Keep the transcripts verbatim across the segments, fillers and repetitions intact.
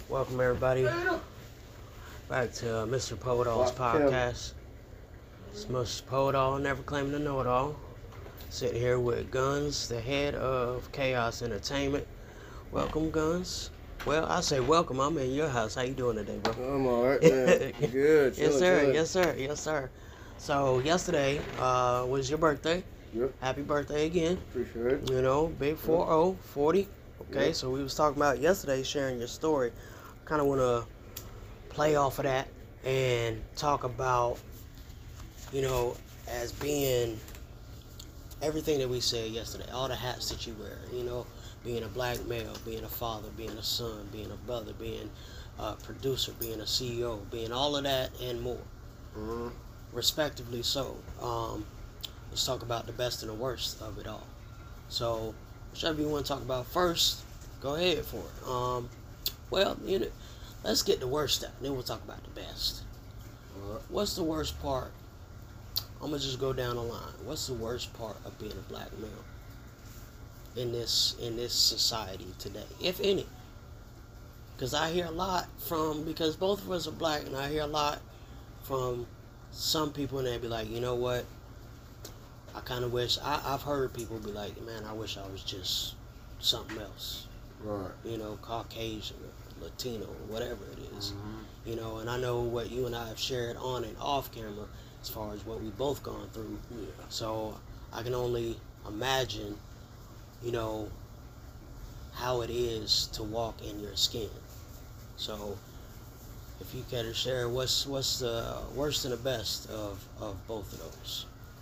Welcome everybody back to uh, Mister Poetall's podcast. It's Mister Poetall, never claiming to know it all. Sitting here with Guns, the head of Chaos Entertainment. Welcome, Guns. Well, I say welcome. I'm in your house. How you doing today, bro? I'm alright, man. Good. Yes, Chill, sir. chill. Yes, sir. Yes, sir. So yesterday uh, was your birthday. Yep. Happy birthday again. Appreciate it. You know, big four oh, forty. Okay, Yep. so we was talking about yesterday, sharing your story. Kind of want to play off of that and talk about, you know, as being everything that we said yesterday, all the hats that you wear, you know, being a black male, being a father, being a son, being a brother, being a producer, being a C E O, being all of that and more, Mm-hmm. respectively so. Um, let's talk about the best and the worst of it all. So, whichever you want to talk about first, go ahead for it. Um, well, you know, let's get the worst out, then we'll talk about the best. Alright. What's the worst part? I'm gonna just go down the line. What's the worst part of being a black male in this in this society today, if any? Because I hear a lot from because both of us are black, and I hear a lot from some people, and they be like, you know what? I kind of wish I, I've heard people be like, man, I wish I was just something else. Right. You know, Caucasian, or Latino, or whatever it is. Mm-hmm. You know, and I know what you and I have shared on and off camera as far as what we've both gone through. Yeah. So I can only imagine, you know, how it is to walk in your skin. So if you care to share, what's what's the worst and the best of, of both of those?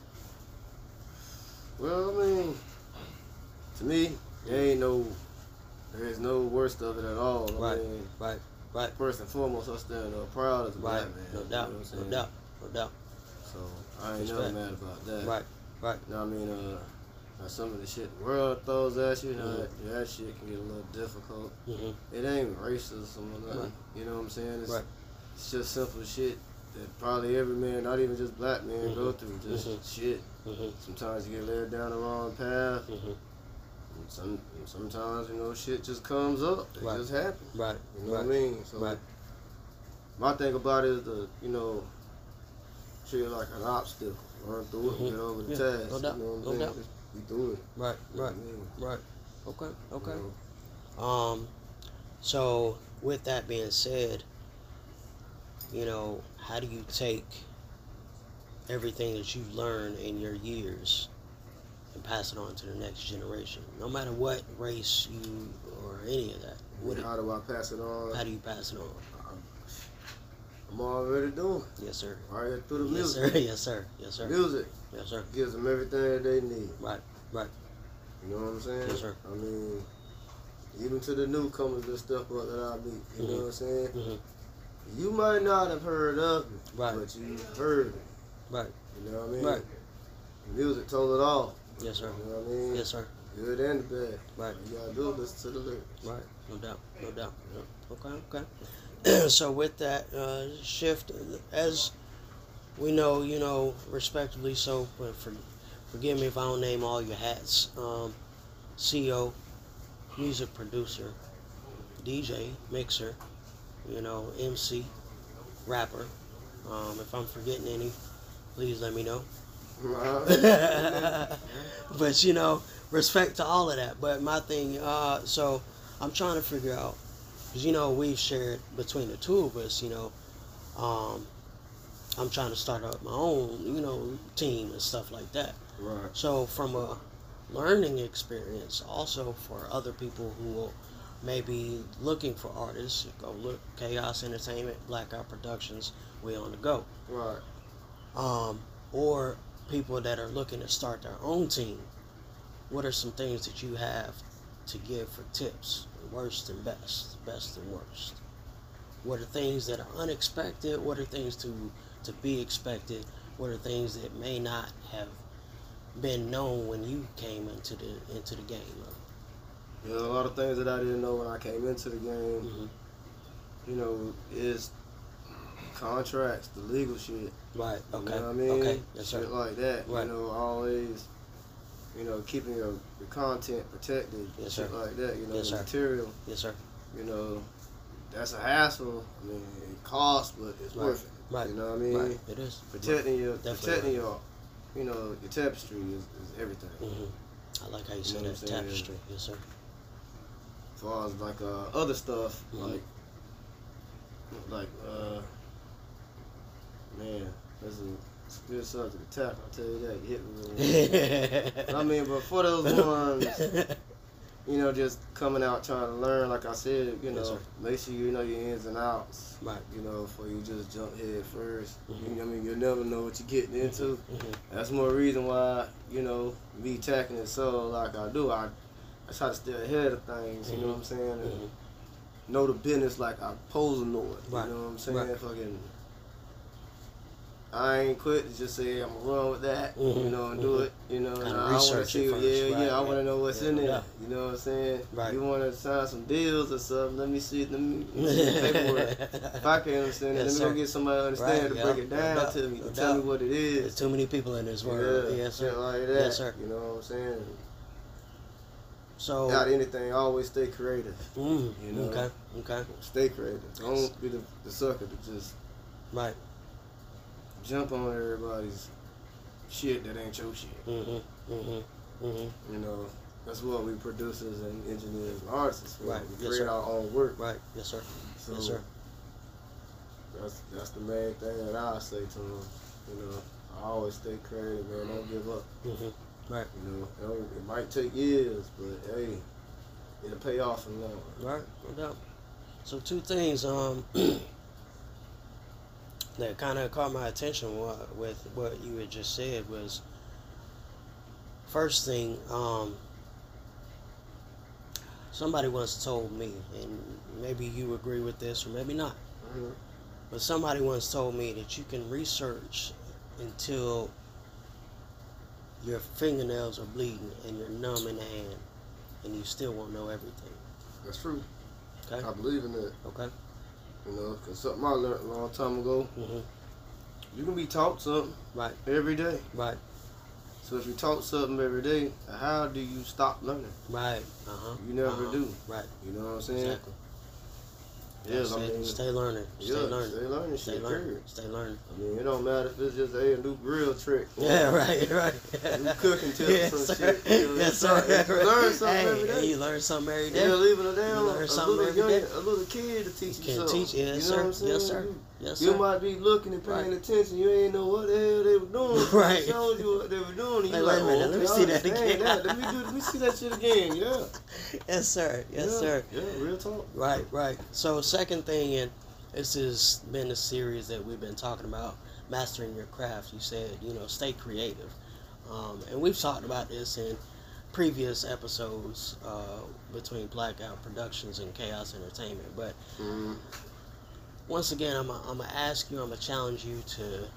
Well, I mean, to me, there ain't no, there is no worst of it at all. I Right, mean, right, right, first and foremost, I stand up proud as a right. black man. No you doubt, know what I'm no saying? doubt, no doubt. So I ain't Respect. never mad about that. Right, right. You know what I mean? Uh, now some of the shit the world throws at you, you know, Mhm. that, that shit can get a little difficult. Mm-hmm. It ain't racism or nothing. Right. You know what I'm saying? It's, Right. it's just simple shit that probably every man, not even just black men, go Mhm. through. Just Mhm. shit. Mm-hmm. Sometimes you get led down the wrong path. Mm-hmm. And some and sometimes, you know, shit just comes up. It Right. just happens. Right. You know right. what I mean? So Right. my thing about it is to, you know, treat it like an obstacle. Run through it Mhm. and get over the Yeah, task. no doubt, You know what I'm no saying? doubt. Just be through it. Right, You know right, what I mean? right. Okay, okay. You know? Um, so with that being said, you know, how do you take everything that you've learned in your years and pass it on to the next generation? No matter what race you or any of that. What How do I pass it on? how do you pass it on? I'm, I'm already doing. Yes, sir. Right here through the Yes, music. sir. Yes, sir. Yes, sir. Music Yes, sir. gives them everything that they need. Right, right. You know what I'm saying? Yes, sir. I mean, even to the newcomers that step up that I meet. You Mhm. know what I'm saying? Mm-hmm. You might not have heard of me, Right. but you heard me. Right. You know what I mean? Right. Music told it all. Yes, sir. You know what I mean? Yes, sir. Good and the bad. Right. You gotta do is listen to the lyrics. Right, no doubt, no doubt. Okay, okay. So with that uh, shift, as we know, you know, respectively so, but for, forgive me if I don't name all your hats. Um, C E O, music producer, D J, mixer, you know, M C, rapper. Um, if I'm forgetting any, please let me know. But you know, respect to all of that. But my thing, uh, so I'm trying to figure out, because you know we've shared between the two of us. You know, um, I'm trying to start up my own, you know, team and stuff like that. Right. So from a learning experience, also for other people who may be looking for artists, go look Chaos Entertainment, Blackout Productions, we on the go. Right. Um, or people that are looking to start their own team, what are some things that you have to give for tips, worst and best, best and worst? What are things that are unexpected? What are things to to be expected? What are things that may not have been known when you came into the into the game? You know, a lot of things that I didn't know when I came into the game, Mm-hmm. you know, is contracts, the legal shit. Right. Okay. You know what I mean? Okay. Yes, Shit sir. like that. Right. You know, always, you know, keeping your, your content protected. Yes, shit sir. like that. You know, Yes, the sir. material. Yes, sir. You know, that's a hassle. I mean, it costs, but it's Right. worth it. Right. You know what I mean? Right. It is. Protecting your, Definitely protecting right. your, you know, your tapestry is, is everything. Mm-hmm. I like how you You said know that, what I'm saying? tapestry. Yes, sir. As far as like uh, other stuff, Mhm. like, like uh, man, that's a, it's a good subject to tackle. I'll tell you that. You hit me with one. I mean, but for those ones, you know, just coming out trying to learn, like I said, you know, Yes, sir. make sure you know your ins and outs. Right. You know, before you just jump head 1st Mhm. You know, what I mean, you'll never know what you're getting into. Mhm. That's more reason why, you know, me tackling it so like I do. I, I try to stay ahead of things. You know what I'm saying? And Mhm. know the business like I'm supposed to know it. Right. You know what I'm saying? Right. Fucking, I ain't quit to just say I'm gonna run with that, Mhm. you know, and do Mhm. it, you know. Kinda And I, I want to research see, it first. yeah, Right, yeah, I right. want to know what's Yeah, in no there. doubt. You know what I'm saying? Right. You want to sign some deals or something? Let me see, let me see the paperwork. If I can't understand it, Yes, let me sir. go get somebody to understand Right, to yeah, break it no down doubt, to me, no to tell me doubt. what it There's is. too many people in this world. Yeah, Yes, sir. shit like that. Yes, sir. You know what I'm saying? So. Not anything, always stay creative. Mm, You know? Okay. Okay. Stay creative. Don't be the, the sucker to just Right. jump on everybody's shit that ain't your shit. Mhm. Mhm. Mhm. You know, that's what we producers and engineers and artists for. Right. We Yes, create sir. our own work. Right. Yes, sir. So Yes, sir. that's that's the main thing that I say to them. You know, I always stay creative, man. Don't give up. Mhm. Right. You know, it, don't- it might take years, but hey, it'll pay off in the long run. Right. No doubt. So two things um that kind of caught my attention wa- with what you had just said was first thing um somebody once told me, and maybe you agree with this or maybe not, Mhm. but somebody once told me that you can research until your fingernails are bleeding and you're numb in the hand and you still won't know everything. That's true. Okay. I believe in that. Okay. You know, because something I learned a long time ago. Mhm. You can be taught something Right. every day. Right. So if you taught something every day, how do you stop learning? Right. Uh huh. You never uh-huh. do. Right. You know what I'm saying? Exactly. Yeah, That's I it. mean, Stay learning. Stay yeah, learning. stay learning Stay shit, learning. period. Stay learning. I mean, it don't matter if it's just hey, a new grill trick. or Yeah, right, right. New cooking tips yes, or sir. shit. You know, Yes, it's sir. not- you learn something hey, every day. You learn something every day. Yeah, leaving it down You learn a something little every young, day. a little kid to teach You you can something. teach. Yes, you know sir. what I'm saying? Yes, sir. Yes, You sir. might be looking and paying Right. attention. You ain't know what the hell they were doing. Right. They showed you what they were doing. And Wait, you wait like, a minute, oh, let me okay, see I that understand again. that. Let me do. Let me see that shit again. Yeah. Yes, sir. Yes, yeah. sir. Yeah, real talk. Right, right. So, second thing, and this has been a series that we've been talking about, mastering your craft. You said, you know, stay creative. Um, and we've talked about this in previous episodes uh, between Blackout Productions and Chaos Entertainment. But Mm. once again, I'm going to ask you, I'm going to challenge you to,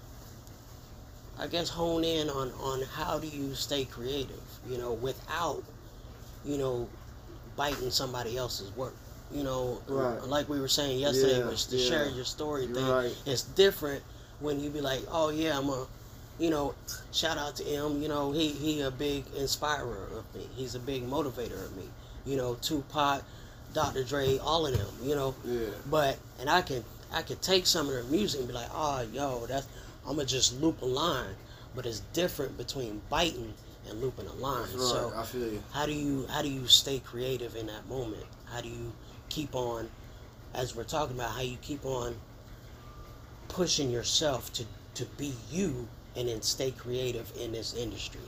I guess, hone in on, on how do you stay creative, you know, without, you know, biting somebody else's work. You know, Right. like we were saying yesterday, Yeah, was the yeah. share your story You're thing. right. It's different when you be like, oh yeah, I'm a, you know, shout out to him. You know, he he a big inspirer of me. He's a big motivator of me. You know, Tupac, Doctor Dre, all of them. You know, Yeah. but and I can I can take some of their music and be like, oh yo, that's I'm gonna just loop a line. But it's different between biting and looping a line. That's right. So I feel you. how do you how do you stay creative in that moment? How do you keep on, as we're talking about, how you keep on pushing yourself to, to be you and then stay creative in this industry?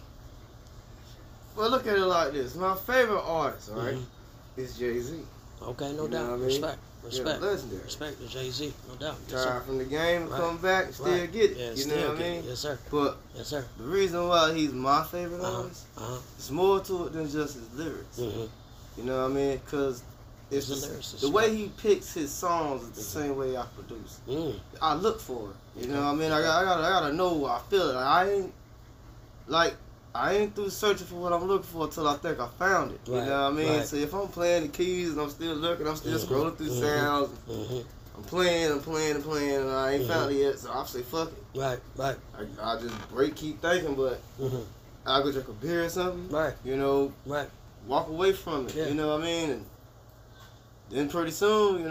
Well, look at it like this. My favorite artist, all right, Mhm. is Jay-Z. Okay, no You know doubt. what I mean? Respect. Yeah, Respect. legendary. Respect to Jay-Z, no doubt. Yes, sir. Tired from the game, Right. come back and still Right. get it. Yeah, you still know what I get mean? it. Yes, sir. But Yes, sir. the reason why he's my favorite Uh-huh. artist, Uh-huh. it's more to it than just his lyrics. Mm-hmm. You know what I mean? Because it's He's a the, lyricist, the way right. he picks his songs is the same way I produce. Mm. I look for it. You know Okay. what I mean? I got, I got, I gotta know. I feel it. I ain't like I ain't through searching for what I'm looking for until I think I found it. You Right, know what I mean? right. So if I'm playing the keys and I'm still looking, I'm still Mhm, scrolling through mhm, sounds. Mm-hmm. I'm playing, I'm playing, I'm playing, and I ain't Mhm. found it yet. So I say fuck it. Right, right. I, I just break, keep thinking, but Mm-hmm. I go drink a beer or something. Right, You know, right. walk away from it. Yeah. You know what I mean? And then pretty soon, you know,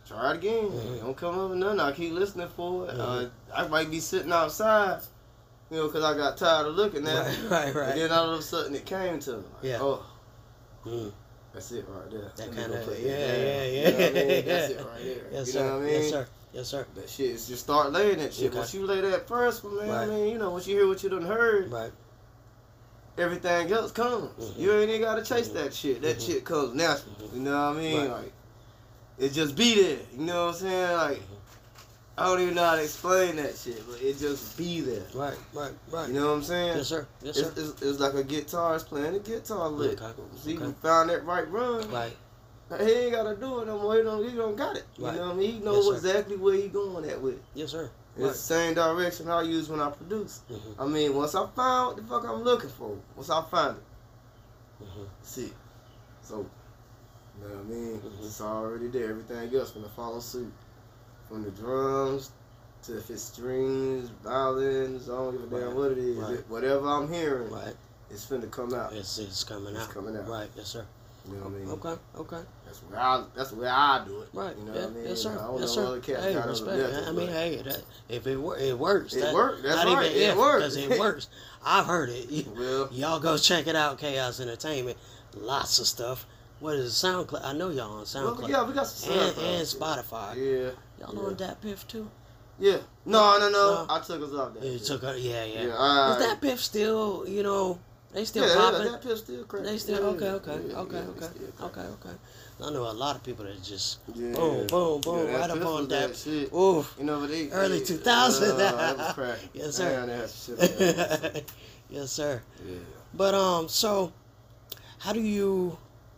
try it again. Mm-hmm. Don't come up with nothing. I keep listening for it. Mm-hmm. Uh, I might be sitting outside, you know, because I got tired of looking at Right, it. right, right. And then all of a sudden it came to me. Like, Yeah. oh, mm. that's it right there. That Let me kind go of, put yeah, that down. yeah, yeah. You know what I mean? That's it right there. Yes, you sir. know what I mean? Yes, sir. Yes, sir. That shit is just start laying that shit. Okay. Once you lay that first one, man, Right. I mean, you know, once you hear what you done heard, Right. everything else comes. Mhm. You ain't even gotta chase Mhm. that shit. That Mhm. shit comes naturally. Mhm. You know what I mean? Right. Like, it just be there. You know what I'm saying? Like, Mhm. I don't even know how to explain that shit, but it just be there. Right, right, right. You know what I'm saying? Yes, sir. Yes, It's, sir. it's, it's like a guitarist playing a guitar lick. Okay. See, Okay. he found that right run. Right. He ain't gotta do it no more. He don't, he don't got it. You Right. know what I mean? He knows Yes, sir. exactly where he going at with it. Yes, sir. It's Right. the same direction I use when I produce. Mhm. I mean, once I find what the fuck I'm looking for, once I find it, Mhm. see. So, you know what I mean? Mhm. It's already there. Everything else gonna follow suit. From the drums to if it's strings, violins, I don't give a damn Right. what it is. Right. It- whatever I'm hearing, Right. it's finna come out. It's it's coming It's out. coming out. Right. Yes, sir. You know what I mean? Okay. Okay. That's where I. That's where I do it. Right. You know yeah. what I mean? Yes, sir. I don't Yes, know sir. other cats Hey, got other respect. methods, I mean, but hey, that, if it wor- it works. It that, worked. That's not right. Even It if, worked. because it works. I've heard it. You- Well, Y'all go check it out. Chaos Entertainment. Lots of stuff. What is it? SoundCloud? I know y'all on SoundCloud. well, yeah, we got some and, SoundCloud and shit. Spotify. Yeah. Y'all yeah. on that Piff too? Yeah. No, no, no. No. I took us off that. You shit. took a, yeah, yeah. Yeah. I, Is that Piff still? You know, they still yeah, popping. Yeah, that pill still crazy. They still yeah, okay, okay, yeah, okay, yeah, okay, still okay, okay. I know a lot of people that just Yeah. boom, boom, boom, Yeah, right up Piff on was that. shit. Oof. You know, but they, Early they, two thousand. Uh, that was crack. Yes, sir. Man, they had some shit on that. Yes, sir. Yeah. But um, so how do you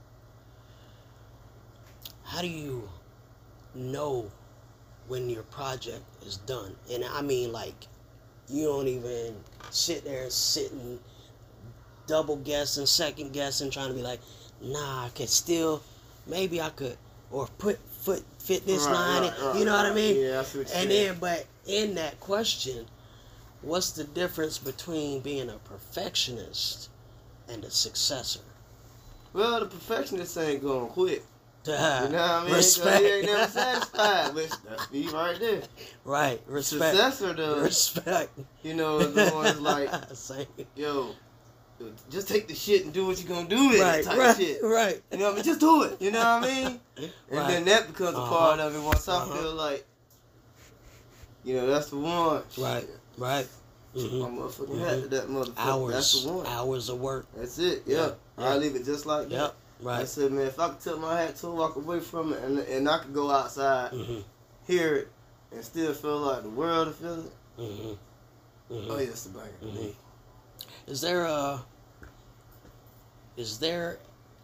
how do you know when your project is done? And I mean, like, you don't even sit there and sit and double guessing, second guessing, trying to be like, nah, I could still, maybe I could, or put foot fit this Right, line. right, in, right, you know what I right. mean? Yeah, I see what you're And saying. then, but in that question, what's the difference between being a perfectionist and a successor? Well, the perfectionist ain't going quick. You You know what I mean? 'Cause Respect. he ain't never satisfied. Which, that's me right there. Right. Respect. Successor, though, Respect. you know, is the one's like, Same. yo, just take the shit and do what you're gonna do with Right. it type Right. shit. Right. You know what I mean? Just do it. You know what I mean? And Right. then that becomes a Uh-huh. part of it once Uh-huh. I feel like, you know, that's the one. Right. Shit. Right. My Mm-hmm. motherfucking hat to that motherfucker. Hours. That's the one. Hours of work. That's it. Yeah. Yeah. Yeah. I leave it just like that. Yep. I Right. said, man, if I could tip my hat to walk away from it, and and I could go outside, Mm-hmm. hear it, and still feel like the world to feel it. Mm-hmm. Mm-hmm. Oh yeah, it's the banger for Mhm. me. Is there a is there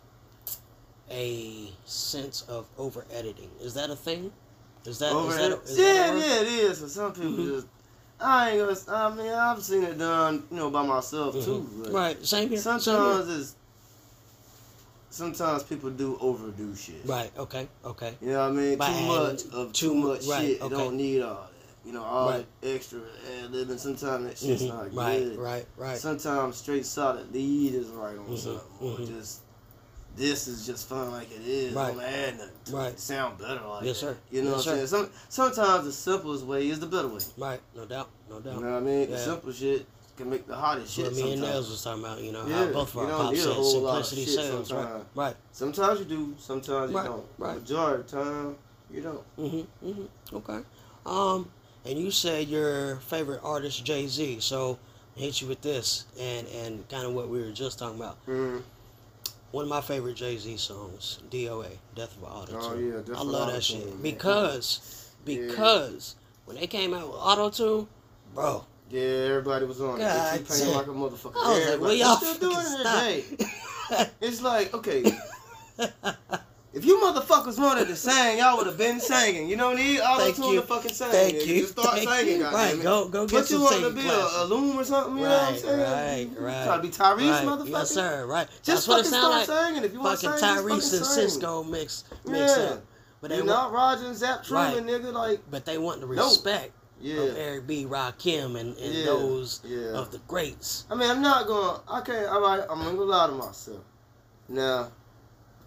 a sense of over editing? Is that a thing? Is that Over is that, a, it. is yeah, that a word? yeah, it is. For some people, Mhm. just I ain't gonna. I mean, I've seen it done, you know, by myself Mhm. too. But Right. Same here. Same here. sometimes it's sometimes people do overdo shit. Right. Okay. Okay. You know what I mean? By too adding much of too too mu- much right, shit. It okay. don't need all that. You know, all Right. the extra ad libbing. Sometimes that shit's Mhm. not Right. good. Right. Right. Sometimes straight solid lead is right on Mhm, something. Or mhm. just this is just fun like it is. Right. Don't add nothing to Right. it. Sound better like Yes, that. sir. You know Yes, what I'm saying? Some sometimes the simplest way is the better way. Right. No doubt. No You doubt. know what I mean? Yeah. The simple shit can make the hottest What shit me and sometimes. Nels was talking about, you know, Yeah, how both of you our don't pop need a said whole lot of simplicity shit sells. Right. sometimes. Right. Sometimes you do, sometimes you Right, don't. right. Majority of the time, you don't. Mm-hmm. Mm-hmm. Okay. Um, and you said your favorite artist Jay-Z, so I hit you with this and and kind of what we were just talking about. Mm. One of my favorite Jay-Z songs, D O A, Death of Auto Oh Tune. yeah, Death I of love Auto that Tune, shit man. because because when they came out with Auto Tune, bro, Yeah, everybody was on God it. They paying damn. like a motherfucker. I was like, Everybody- well, y'all they still doing it fucking today. It's like, okay, if you motherfuckers wanted to sing, y'all would have been singing. You don't need auto Thank tune you. to fucking sing. Thank nigga. you. Just start Thank singing, you. goddammit. Right, go- go get What you some want to singing be, classes. a, a loom or something? You know what I'm right, saying? right, right. Try to be Tyrese, right. motherfucker. Yes, sir. Right. Just That's what it fucking sounds start like. singing. If you want to Fucking sing, Tyrese just and fucking sing. Cisco mix mix Yeah. up, but they You're want, not Roger and Zap Truman, Right. nigga. Like, but they want the No. respect yeah. of Eric B, Rakim, and, and Yeah. those Yeah. of the greats. I mean, I'm not going. I can't. All right, I'm gonna lie to myself. Now,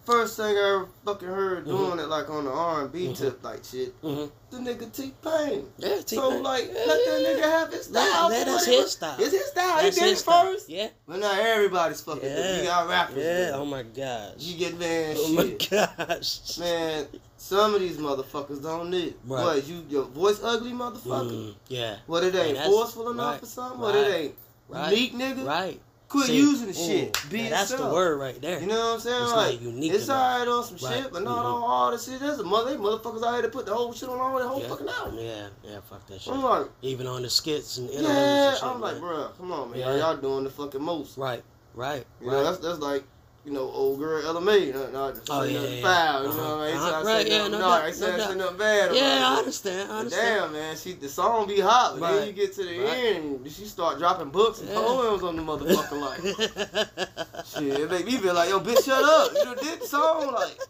first thing I ever fucking heard Mhm. doing it like on the R and B Mhm. tip like shit. Mm-hmm. The nigga T-Pain. Yeah, T-Pain. So like, yeah, let that yeah, nigga yeah. have his That- style. that for is what he his was- style. It's his style. That's he did his it style. first. Yeah. But now everybody's fucking. Yeah. You got rappers. Yeah. now. Oh my gosh. You get man Oh my shit. gosh. Man, some of these motherfuckers don't need. Right. What, you your voice ugly motherfucker? Mm, yeah. What, it ain't And that's- forceful enough right, or something? right, What, it ain't right, unique, nigga? Right. Quit See, using the ooh, shit. Be yeah, that's the yourself. word right there. You know what I'm saying? It's like, not unique it's enough. alright on some Right. shit, but not Mhm. on all the shit. There's a mother, they motherfuckers out here to put the whole shit on all the whole Yeah. fucking album. Yeah, yeah, fuck that shit. I'm like, Even on the skits and interludes yeah, and shit. I'm like, man. bruh, come on, man. Yeah. Y'all doing the fucking most. Right, right, You right. know, that's that's like, you know, old girl Ella May. Not, not just Oh, say yeah, nothing yeah, foul. You uh-huh. know, I ain't Uh-huh. trying to Right, say yeah, nothing, no no, doubt, I ain't no saying doubt. say nothing bad about Yeah, I it. understand. I But understand. damn, man, she the song be hot, but Right. then you get to the Right. end, she start dropping books and Yeah. poems on the motherfucker like. Shit, it make me feel like, yo, bitch, shut up. You done did the song,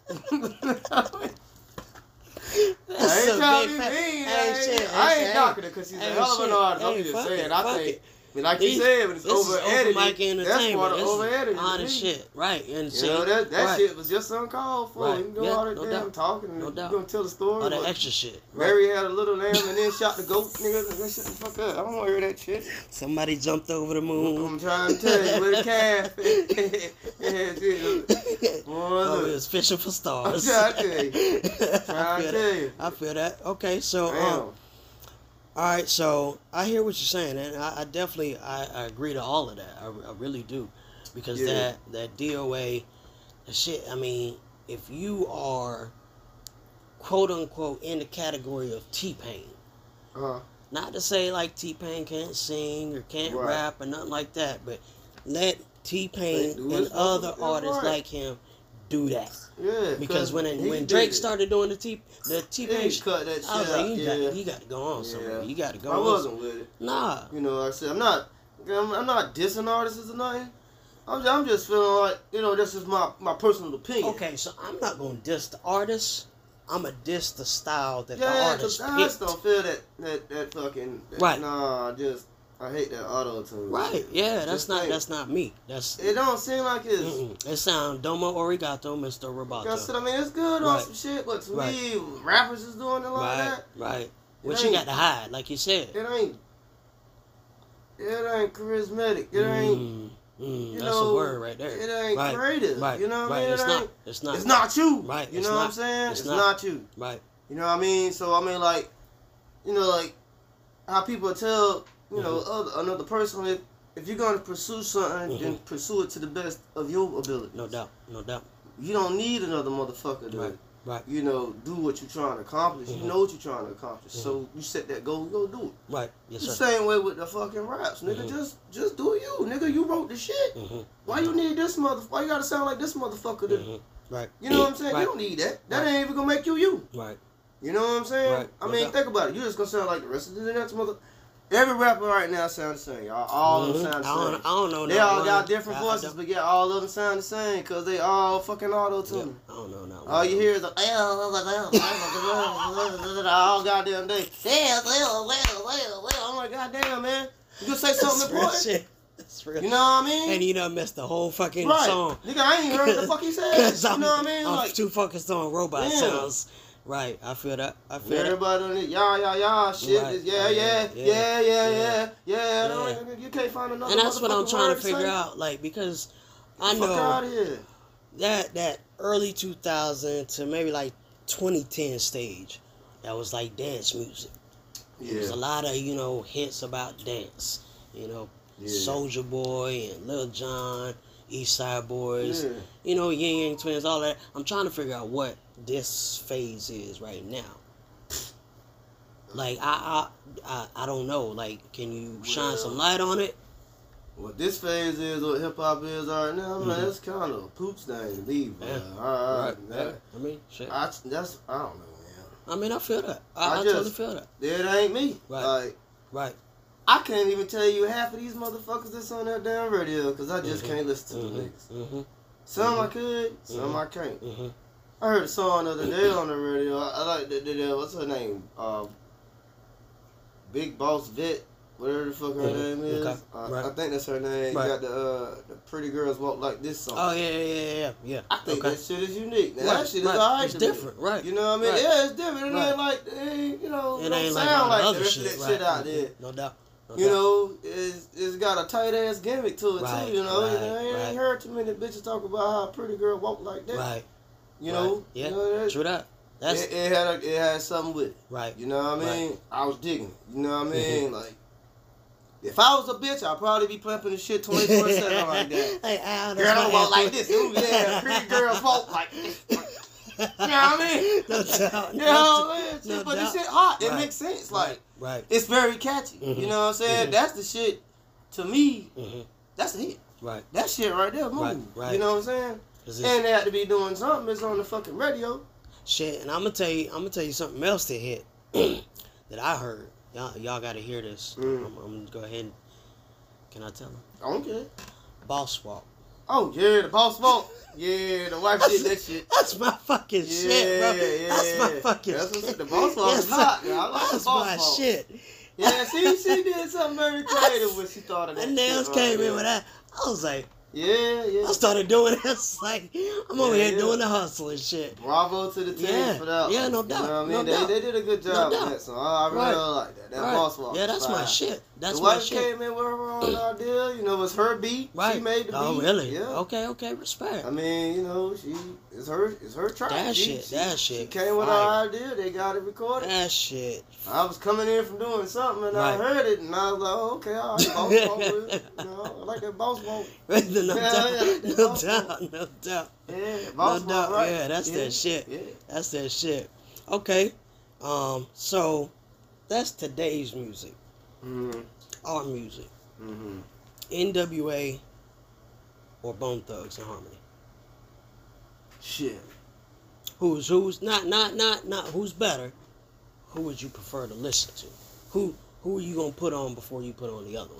like. That's I ain't a trying to big be fa- mean. Hey, I ain't, shit, I hey, ain't shit, knocking her because she's hey, a hell of an shit. artist. I'm Hey, just fuck saying. it, I fuck think, it. but like you These- said, when it's this is over open edited, mic that's entertainment. part of This is over edited. honest shit, right? And You see, know, that, that right. shit was just uncalled for. Right. You can do Yeah, all that no damn doubt. talking and No you doubt. gonna tell the story. All that but extra shit. Right. Mary had a little lamb and then shot the goat. Nigga, that shit the fuck up. I don't want to hear that shit. Somebody jumped over the moon. I'm trying to tell you, where the calf is. Yeah, shit. Boy, Oh, we look. was fishing for stars. I'm trying to tell you. I Trying feel to tell that. you. I feel that. Okay, so Damn. um, all right, so I hear what you're saying, and I, I definitely I, I agree to all of that. I, I really do, because Yeah. that that D O A, the shit. I mean, if you are quote unquote in the category of T-Pain, Uh-huh. not to say like T-Pain can't sing or can't Right. rap or nothing like that, but let T-Pain They do and his other fucking- artists right. like him do that. Yeah. Because when he when did Drake it. started doing the T the T-Pain He shit, cut that shit I was like, out. you Yeah. got you got to go on somewhere. Yeah. You got to go I on. wasn't with it. Nah. You know, like I said, I'm not, I'm, I'm not dissing artists or nothing. I'm just, I'm just feeling like, you know, this is my, my personal opinion. Okay, so I'm not gonna diss the artist. I'm gonna diss the style that the Yeah, artist because I just picked. don't feel that, that, that fucking, that, Right. Nah, just, I hate that auto tune. Right? Yeah, that's Just not think. that's not me. That's It don't seem like it's, mm-mm. It sound Domo Arigato, Mister Roboto. I said, I mean, it's good on Right. some shit, but to Right. me, rappers is doing it like Right, that. right. It What you ain't- got to hide, like you said. It ain't, it ain't charismatic. It ain't, Mm, mm, you that's know, a word right there. it ain't Right, creative. Right, You know what right. I mean? It's It not. ain't- It's not. It's not you. Right, You it's know what not. I'm saying? It's It's, not. not. you. Right. You know what I mean? So I mean, like, you know, like how people tell, you know, Mm-hmm. other, another person if if you're gonna pursue something, then pursue it to the best of your ability. No doubt. No doubt. You don't need another motherfucker to, Right. Right. you know, do what you're trying to accomplish. Mhm. You know what you're trying to accomplish. So you set that goal, you go do it. Right. Yes, the sir. same way with the fucking raps, nigga. Mhm. Just just do you, nigga. You wrote the shit. Mm-hmm. Why you need this mother? Why you gotta sound like this motherfucker? To, Mm-hmm. Right. You know what I'm saying? Right. You don't need that. That Right. ain't even gonna make you you. Right. You know what I'm saying? Right. I No mean, doubt. think about it. You're just gonna sound like the rest of the next mother. Every rapper right now sound the same. Y'all all of them Mhm. sound the I same. don't, I don't know. They that all one. got different I- I voices, don't- but yeah, all of them sound the same because they all fucking auto yeah, tune. I don't know that one. All you hear is a all goddamn day. Yeah, well, well, well, well. I'm like, goddamn, man. You gonna say something That's real important? shit. That's real. You know what I mean? And you done missed the whole fucking right. song. Nigga, I ain't heard what the fuck he said. Cause You I'm, know what I mean? I'm Like, too focused on robot Yeah. sounds. Right. I feel that. I feel that. everybody on it, y'all, y'all, y'all, shit. Right. is yeah, yeah, Yeah. yeah, yeah, yeah, yeah. Yeah. yeah. Like, you can't find another. And that's what I'm motherfucking trying word to figure say. out. Like, because I Fuck out know of here. that that early two thousand to maybe like twenty ten stage, that was like dance music. There was a lot of, you know, hits about dance. You know, Yeah. Soulja Boy and Lil Jon, East Side Boys, Yeah. you know, Yin Yang Twins, all that. I'm trying to figure out what this phase is right now. Like, I I, I, I don't know. Like, can you shine Well, some light on it? What this phase is, what hip hop is right now, man, Mhm. it's kind of a poops thing to me, bro. Yeah. All right, Right. that- Yeah. I mean, shit. I, that's I don't know, man. I mean, I feel that. I, I I, just- totally feel that. That ain't me. Right. Like, Right. I can't even tell you half of these motherfuckers that's on that damn radio because I just Mhm. can't listen to the Mm-hmm. niggas. Mm-hmm. Some I could, some Mhm. I can't. Mm-hmm. I heard a song the other day on the radio. I, I like the, the, the what's her name? Uh, Big Boss Vet. whatever the fuck her Mhm. name is. Okay. I, Right. I think that's her name. Right. You got the uh, the Pretty Girls Walk Like This song. Oh yeah, yeah, yeah, yeah, yeah. I think okay. that shit is unique. Now, Right, that shit right. is alright. It's to me. different, right? You know what I mean? Right. Yeah, it's different. It Right. ain't like, it ain't, you know, It it don't ain't like sound all the like other the rest shit, of that right. shit out there. No doubt. No You doubt. know, it's, it's got a tight ass gimmick to it Right, too. You know, right, you know, I ain't right. heard too many bitches talk about how a pretty girl walk like that. Right. You right. know, Yeah. you know, that, True that. That's it, it had a, it had something with it. right. You know what I mean? Right. I was digging it. You know what I mean? Mm-hmm. Like, if I was a bitch, I'd probably be plumping the shit twenty-four seven like that. Hey, Al, that's Girl, my don't walk like answer. this. Ooh, yeah, pretty girls walk like this. You know what I mean? No doubt. You no know, doubt. man, no but doubt. this shit hot. It Right. makes sense. Right. Like, Right. it's very catchy. Mhm. You know what I'm saying? Mhm. That's the shit, to me, Mm-hmm. that's a hit. Right. That shit right there, move. Right, right. You know what I'm saying? 'Cause it's- And they had to be doing something. It's on the fucking radio. Shit, and I'm gonna tell you, I'm gonna tell you something else that hit that I heard. Y'all, y'all gotta hear this. Mm. I'm, I'm gonna go ahead and can I tell them? I don't care. Boss Walk. Oh, yeah, the boss walk. Yeah, the wife did that shit. That's my fucking Yeah, shit, bro. yeah. That's my fucking That's what's- shit. the boss walk is hot, man. I like the That's boss my walk. shit. Yeah, see, she did something very creative when she thought of that. And Nails shit came right in with there. that. I was like, Yeah, yeah. I started doing it. It's like, I'm over Yeah, here yeah. doing the hustle and shit. Bravo to the team Yeah, for that. yeah, one. no You doubt, know what I mean? no they, doubt. they did a good No job doubt. on that song. I really Right. like that. That Right. boss walk. Yeah, that's fire. my shit. That's the my wife shit. came in with her own idea. You know, it's her beat. Right. She made the beat. Oh, really? Yeah. Okay, okay, respect. I mean, you know, she it's her it's her track. That she, shit, she, that She shit came with fire. her idea. They got it recorded. That shit. I was coming in from doing something and I Right. heard it and I was like, oh, okay, all right, boss walk. with it. You know, I like that boss walk. no Yeah, doubt, yeah, no boss doubt, no doubt. Yeah, No boss walk, doubt. right? Yeah, that's yeah. that shit. Yeah. That's that shit. Okay. Um, so that's today's music. Mm-hmm. Our music. Mm-hmm. N W A or Bone Thugs and Harmony. Shit. Who's who's not not not not who's better? Who would you prefer to listen to? Who who are you gonna put on before you put on the other one?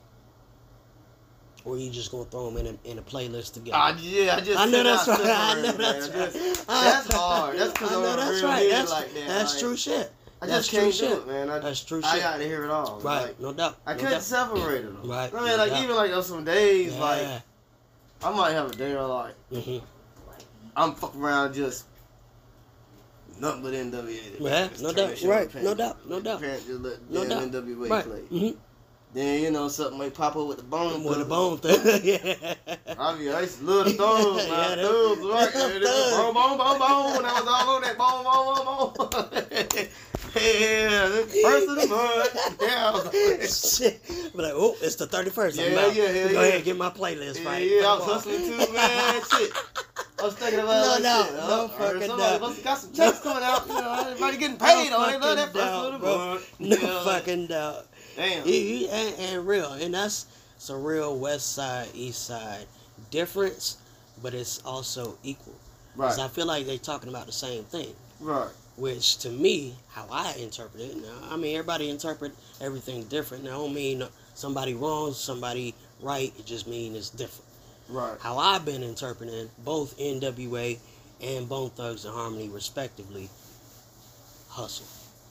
Or are you just gonna throw them in a, in a playlist together? Uh, yeah, I just I know that's right. cannot I know separate them, that's man. right. Just- I- That's hard. That's because I I'm know a that's real right. nigga That's like that. that's like, true shit. I That's just true can't shit. do it, man. I, That's true I shit. got to hear it all. Right, Like, no doubt. I no couldn't doubt. separate them. Right, I mean, no like doubt. even like on some days, Yeah. like I might have a day where like hmm I'm fucking around just nothing but N W A. Yeah, Just no turn doubt. that shit Right, on the no pan. doubt, no doubt. Pan, Just let No damn doubt. N W A Right. play. Mm-hmm. Then you know something might pop up with the bone. With the Thugs. bone thing. Yeah. I mean, I used to love the thugs, Yeah, man. them- Thugs, right? them They was thugs. Boom, boom, boom, boom. That was all on that boom, boom, boom, boom. Yeah, first of the month. Yeah, I was like, Shit. But like, oh, it's the thirty-first. I'm Yeah, out. yeah, yeah, Go yeah. ahead and get my playlist yeah, right. yeah, I Come was on. hustling too, man. Shit. I was thinking about No like doubt, shit. no Uh, fucking somebody doubt. must have got some checks coming out. You know, everybody getting paid on it. Love that fucking first doubt, of the bro. month. No Yeah, like, fucking doubt. Damn. He, he, and, and real. And that's it's a real West Side, East Side difference, but it's also equal. Because Right, I feel like they're talking about the same thing. right. Which to me, how I interpret it, now, I mean, everybody interpret everything different. Now, I don't mean somebody wrong, somebody right. It just means it's different. Right. How I've been interpreting both N W A and Bone Thugs and Harmony, respectively, hustle,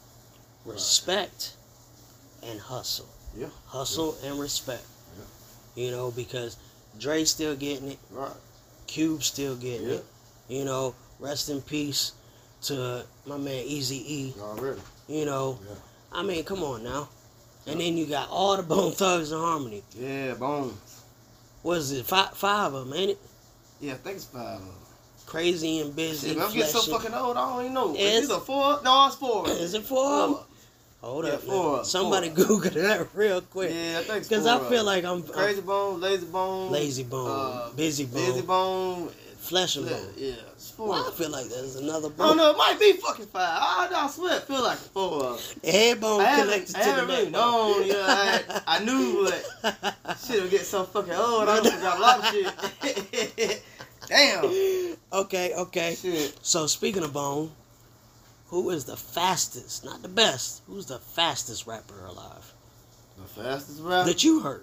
respect, and hustle. Yeah. Hustle and respect. You know, because Dre's still getting it, Right. Cube's still getting Yeah. it. You know, rest in peace to my man Eazy-E. Already. You know, Yeah. I mean, come on now. And then you got all the Bone Thugs and Harmony. Yeah, bones. What is it? Five, five of them, ain't it? Yeah, I think it's five of them. Crazy and busy. Shit, man, I'm getting so Flesh- fucking old, I don't even know. It's- Is it a four? No, it's four. Is it four of them? Four. Hold Yeah, up, four, man. Somebody four. Google that real quick. Yeah, I think it's Because four I of feel them. like I'm, I'm Crazy Bone, Lazy Bone, Lazy Bone, uh, Busy Bone, Busy Bone, Flesh and yeah, Bone. yeah, it's four. Well, I of them. feel like there's another I don't bone. know, it might be fucking five. I, I swear it feel like four of them. The head bone I haven't, connected I to the haven't really neck bone. known, you know, I, I knew, but shit will get so fucking old, I done forgot a lot of shit. Damn. Okay, okay. Shit. So speaking of bone, who is the fastest, not the best, who's the fastest rapper alive The fastest rapper? that you heard?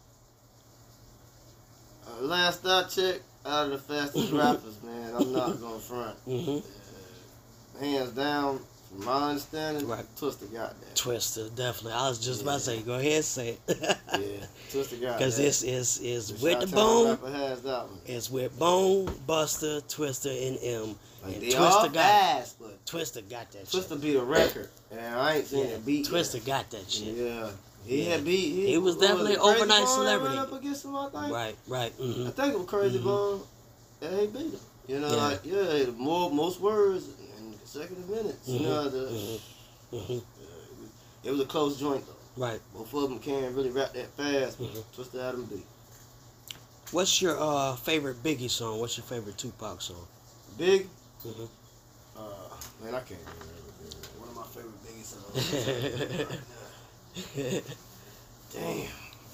Uh, last I checked, out of the fastest rappers, man, I'm not going front. Mm-hmm. Hands down, from my understanding, Right. Twista got that. Twista, definitely. I was just Yeah. about to say, go ahead and say it. Yeah, Twista got that. Because this is is The with the Chi-Town Bone. rapper has that one. It's with Bone, Buster, Twista, and M. Like, And they all Twista got fast, but Twista got that shit. Twista beat a record, and I ain't seen Yeah, it beat. Twista yet. got that shit. Yeah, he Yeah. had beat. He, He was what definitely it, an Crazy overnight Bone that celebrity. ran up against him, I think. Right, right. hmm I think it was Crazy Mhm. Bone. Yeah, he beat him. You know, Yeah. like yeah, more most words in consecutive minutes. You Mhm. know, the, hmm hmm it was a close joint though. Right. Both of them can't really rap that fast, but Mhm. Twista had him beat. What's your uh, favorite Biggie song? What's your favorite Tupac song? Big. hmm Uh, man, I can't remember. One of my favorite Biggie songs. Damn.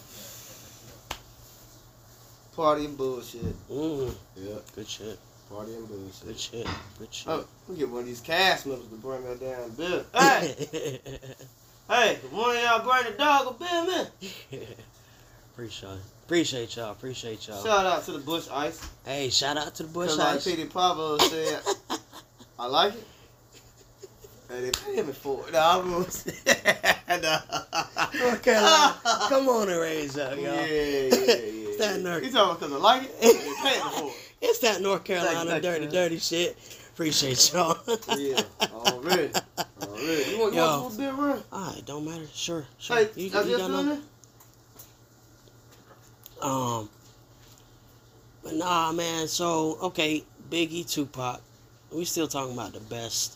Party and bullshit. mm, Yeah, good shit. party and bullshit. Good shit. Good shit. Oh, we get one of these cast members to bring that damn bill. Hey, hey, one of y'all bring the dog a bill, man. Appreciate it. Appreciate y'all. Appreciate y'all. Shout out to the Bush Ice. Hey, shout out to the Bush Cause like Ice. P D Pablo said, I like it. And they pay me for it. No, I'm gonna say, no. North Carolina. Come on and raise up, y'all. Yeah, yeah, yeah. It's that North. You talking because I like it? They pay me for it. It's that North Carolina Thank you, dirty, man. dirty shit. Appreciate y'all. Yeah, already. Already. You want, you Yo. want to do a bit run? Alright, don't matter. Sure, sure. Hey, you, I you just got done no- it? Um, but nah, man. So okay, Biggie, Tupac. We still talking about the best.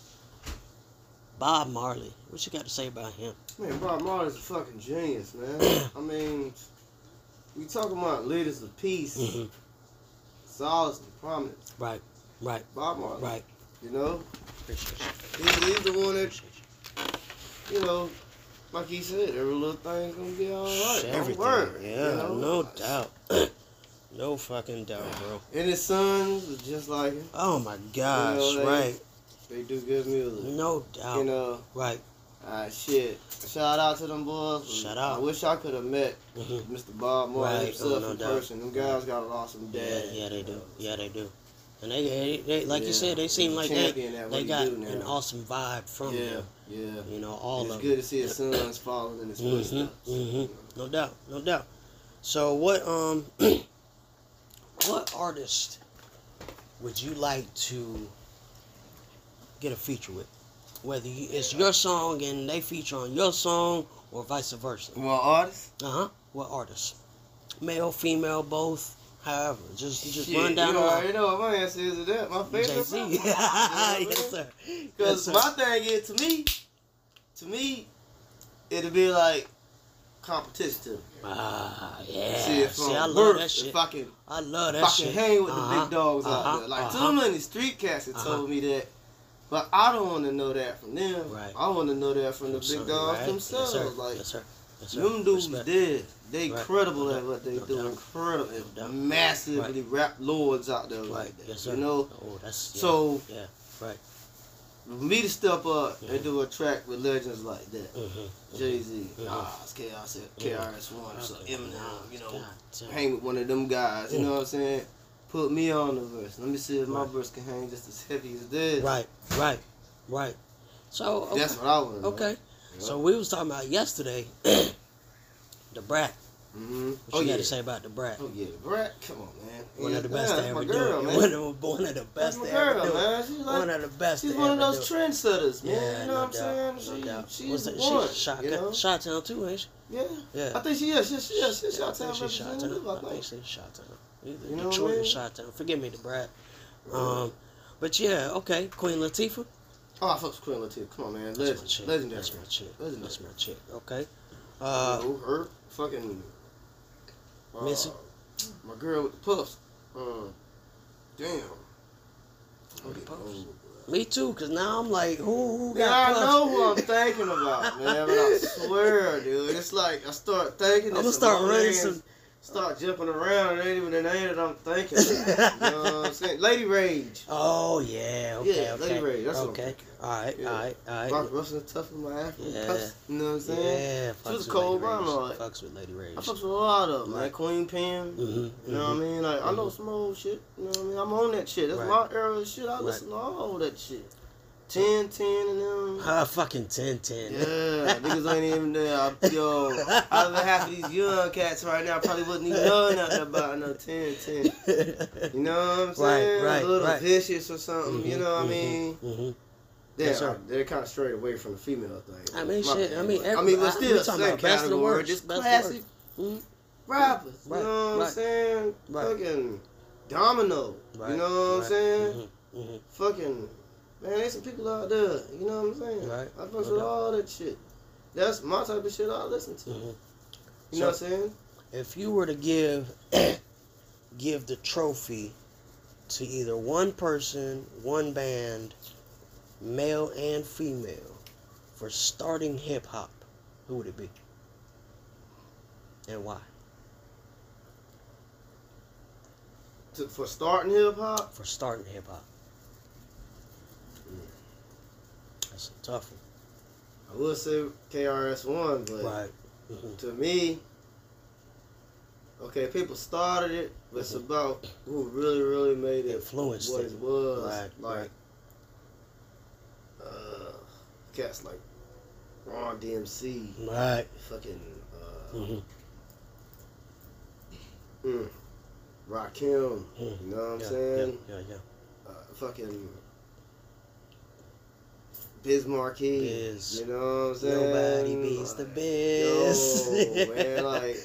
Bob Marley. What you got to say about him? Man, Bob Marley's a fucking genius, man. I mean, we talking about leaders of peace, hmm solace, and prominence. Right, right, Bob Marley. right. You know? Appreciate you. He, he's the one that, Appreciate you. you know, like he said, every little thing's gonna be alright. Don't Everything. worry. Yeah, you know? no doubt. No fucking doubt, bro. And his sons was just like him. Oh my gosh, You know, they- right. They do good music. No doubt. You know, Right. ah, shit. Shout out to them boys. Shout out. I wish I could have met hmm Mister Bob Marley Right, himself oh, no in doubt. person. Them guys got an awesome Yeah, dad. yeah, they do. Yeah, they do. And they, they, they like you Yeah. said, they seem He's a like they, champion at what they he got do now. an awesome vibe from Yeah, them. yeah. You know, all It's of good them. to see his sons following in his Mhm, footsteps. mhm. No doubt, no doubt. So, what um, what artist would you like to get a feature with? Whether you, it's your song and they feature on your song, or vice versa. Well, artists? Uh huh. What artist? Male, female, both. However, just just Shit, run down you the line. already know what my answer is to that. My favorite Jay Z. rapper. Yes, sir. Yes, Because sir. my thing is, to me, to me, it'd be like competition to me. Ah, yeah. See, if See, I'm I love worth, that shit. If I can, I love that if I shit. can hang with the Uh-huh, big dogs uh-huh, out there. Like, uh-huh. too many street cats have Uh-huh. told me that. But I don't want to know that from them. Right. I want to know that from the Sir, big dogs right? themselves. Yes, sir. Like, yes, sir. Yes, sir. them dudes Respect. dead. They Right. credible No at what they doubt. do. No doubt. Incredible. No doubt. Massively rap lords out there Right. like that. Yes, sir. You know? Oh, that's yeah. So, yeah. Right. for me to step up Mhm. and do a track with legends like that. Mm-hmm. Jay Z, Mhm. Nas, K R S, K R S One, so Okay. Eminem, you know, God damn. hang with one of them guys. You Mm. know what I'm saying? Put me on the verse. Let me see if my Right. verse can hang just as heavy as theirs. Right. Right. Right. So okay. That's what I want to know. okay. So we was talking about yesterday. The Brat. Mm-hmm. What Oh you yeah. got to say about the Brat? Oh yeah, Brett. Come on, man. One yeah, of the best man, to that's ever my girl, do it. man. One of, one of the That's best my to girl, ever do it. man. She's like, One of the best. she's to one of ever those do it. trendsetters, man. Yeah, you know no what I'm doubt, saying? no She, doubt. she's What's the that? one. She's shot, you know? shot town too, ain't she? Yeah. Yeah. I think she is. She, she, she, she, Yeah, I shot town think she's shot town. representative. I I think think. she's shot town. Either You know what I Detroit or mean? shot town. Forgive me, the Brat. Um, but yeah, okay. Queen Latifah. Oh, I fuck with Queen Latifah. Come on, man. That's my Legend. chick. Legendary. That's my chick. Legendary. That's my chick. Okay. Uh, Uh, you know, her fucking uh, Missy? my girl with the puffs. Uh, damn. With the puffs? me too, cause now I'm like, who, who Yeah, got I puffs? know who I'm thinking about, man. But I swear, dude, it's like I start thinking. I'm gonna and start some running names some. Start jumping around. It ain't even the name that I'm thinking. About, you know what I'm saying? Lady Rage. Oh yeah, okay, Yeah, okay, Lady Ray, that's what I'm okay. thinking. All right, Yeah. all right, all right. Rock Russell tough in my African Yeah. puffs. You know what I'm saying? Yeah, She fucks was with cold Lady brown, Rage. all right. Fucks with Lady Rage. I fucks with a lot of them, man. Right. Queen Pen. Mm-hmm, You know what I mean? Like, I know some old shit. You know what I mean? I'm on that shit. That's Right. my era of shit. I Right. listen to all that shit. ten ten and them. Ah, fucking ten ten. Yeah, niggas ain't even there. Yo, out of half of these young cats right now probably wouldn't even know nothing about no ten ten. You know what I'm saying? Right, right, a little right. vicious or something. Mm-hmm, you know what mm-hmm, I mean? Mm-hmm. Yeah, Yes, sir. they're kind of straight away from the female thing. I mean, My shit. bad. I mean, I every, mean, but I- still, we talking same about best of the category. worst. Just best of the classic worst. Mhm. rappers. Right, You know what right. I'm saying? Right. Fucking Domino. Right, You know what I'm right. saying? Mhm, mhm. Fucking, man, there's some people out there. You know what I'm saying? Right. I fucks No with doubt. all that shit. That's my type of shit I listen to. Mhm. You know what I'm saying? If you were to give give the trophy to either one person, one band, male and female, for starting hip hop, who would it be? And why? To, for starting hip hop, For starting hip hop. That's a tough one. I would say K R S One, but Right. Mhm. to me, okay, people started it, but it's Mhm. about who really, really made it Influenced what it. it was. Right, like, right. uh, cats like Ron D M C, Right. fucking, uh, Mhm. mm, Rakim, Mhm. you know what I'm Yeah, saying? Yeah, yeah, yeah. Uh, fucking Biz Markie, Biz. you know what I'm saying? Nobody beats the Like, biz. Yo, man, like,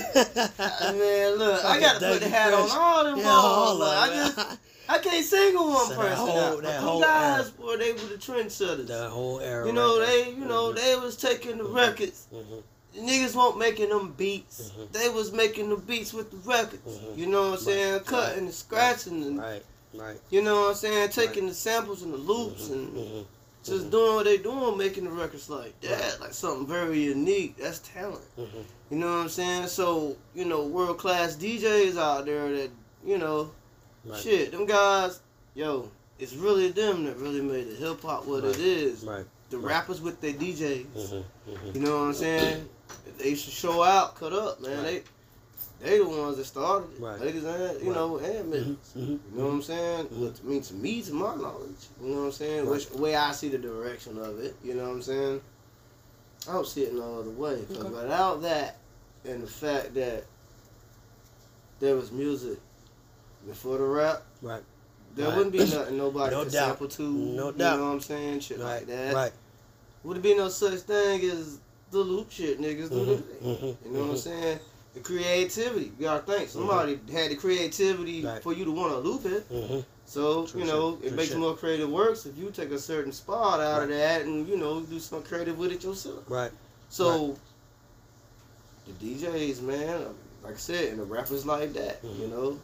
man, look, I gotta put the hat on all them Yeah, balls. all Like, I of just, it. I can't single one So that person whole- out. that Them whole guys, era. boy, they were the trendsetters. The whole era. You know, right they, there. you know, Mhm. they was taking the records. Mhm. The niggas weren't making them beats. Mhm. They was making the beats with the records. Mhm. You know what I'm Right. saying? Cutting and scratching and, Right, right. you know what I'm saying? Taking the samples and the loops and Mhm. just Mhm. doing what they doing, making the records like that. Right. Like something very unique. That's talent. Mhm. You know what I'm saying? So, you know, world class D Js out there that, you know, Right. shit, them guys, yo, it's really them that really made the hip hop what Right. it is. Right. The Right. rappers with their D Js. Mhm. Mhm. You know what I'm saying? They should show out, cut up, man. Right. They they the ones that started it. Right. Ladies and, you Right. know, and men. Mhm. Mhm. You know what I'm saying? Mhm. But to me, to me, to my knowledge, you know what I'm saying? Right. Which way I see the direction of it, you know what I'm saying? I don't see it no other way. 'Cause Okay. without that, and the fact that there was music before the rap, Right. there Right. wouldn't be nothing nobody No could doubt. sample to. No you doubt. know what I'm saying? Shit Right. like that. Right. Wouldn't be no such thing as the loop shit niggas do Mhm. today. Mhm. You know what I'm Mhm. saying? The creativity. You gotta think. Somebody had the creativity Right. for you to want to loop it. Mhm. So, True you know, shit. it True makes shit. more creative works if you take a certain spot out of Right. that and, you know, do something creative with it yourself. Right. So, the D Js, man, like I said, and the rappers like that, Mhm. you know,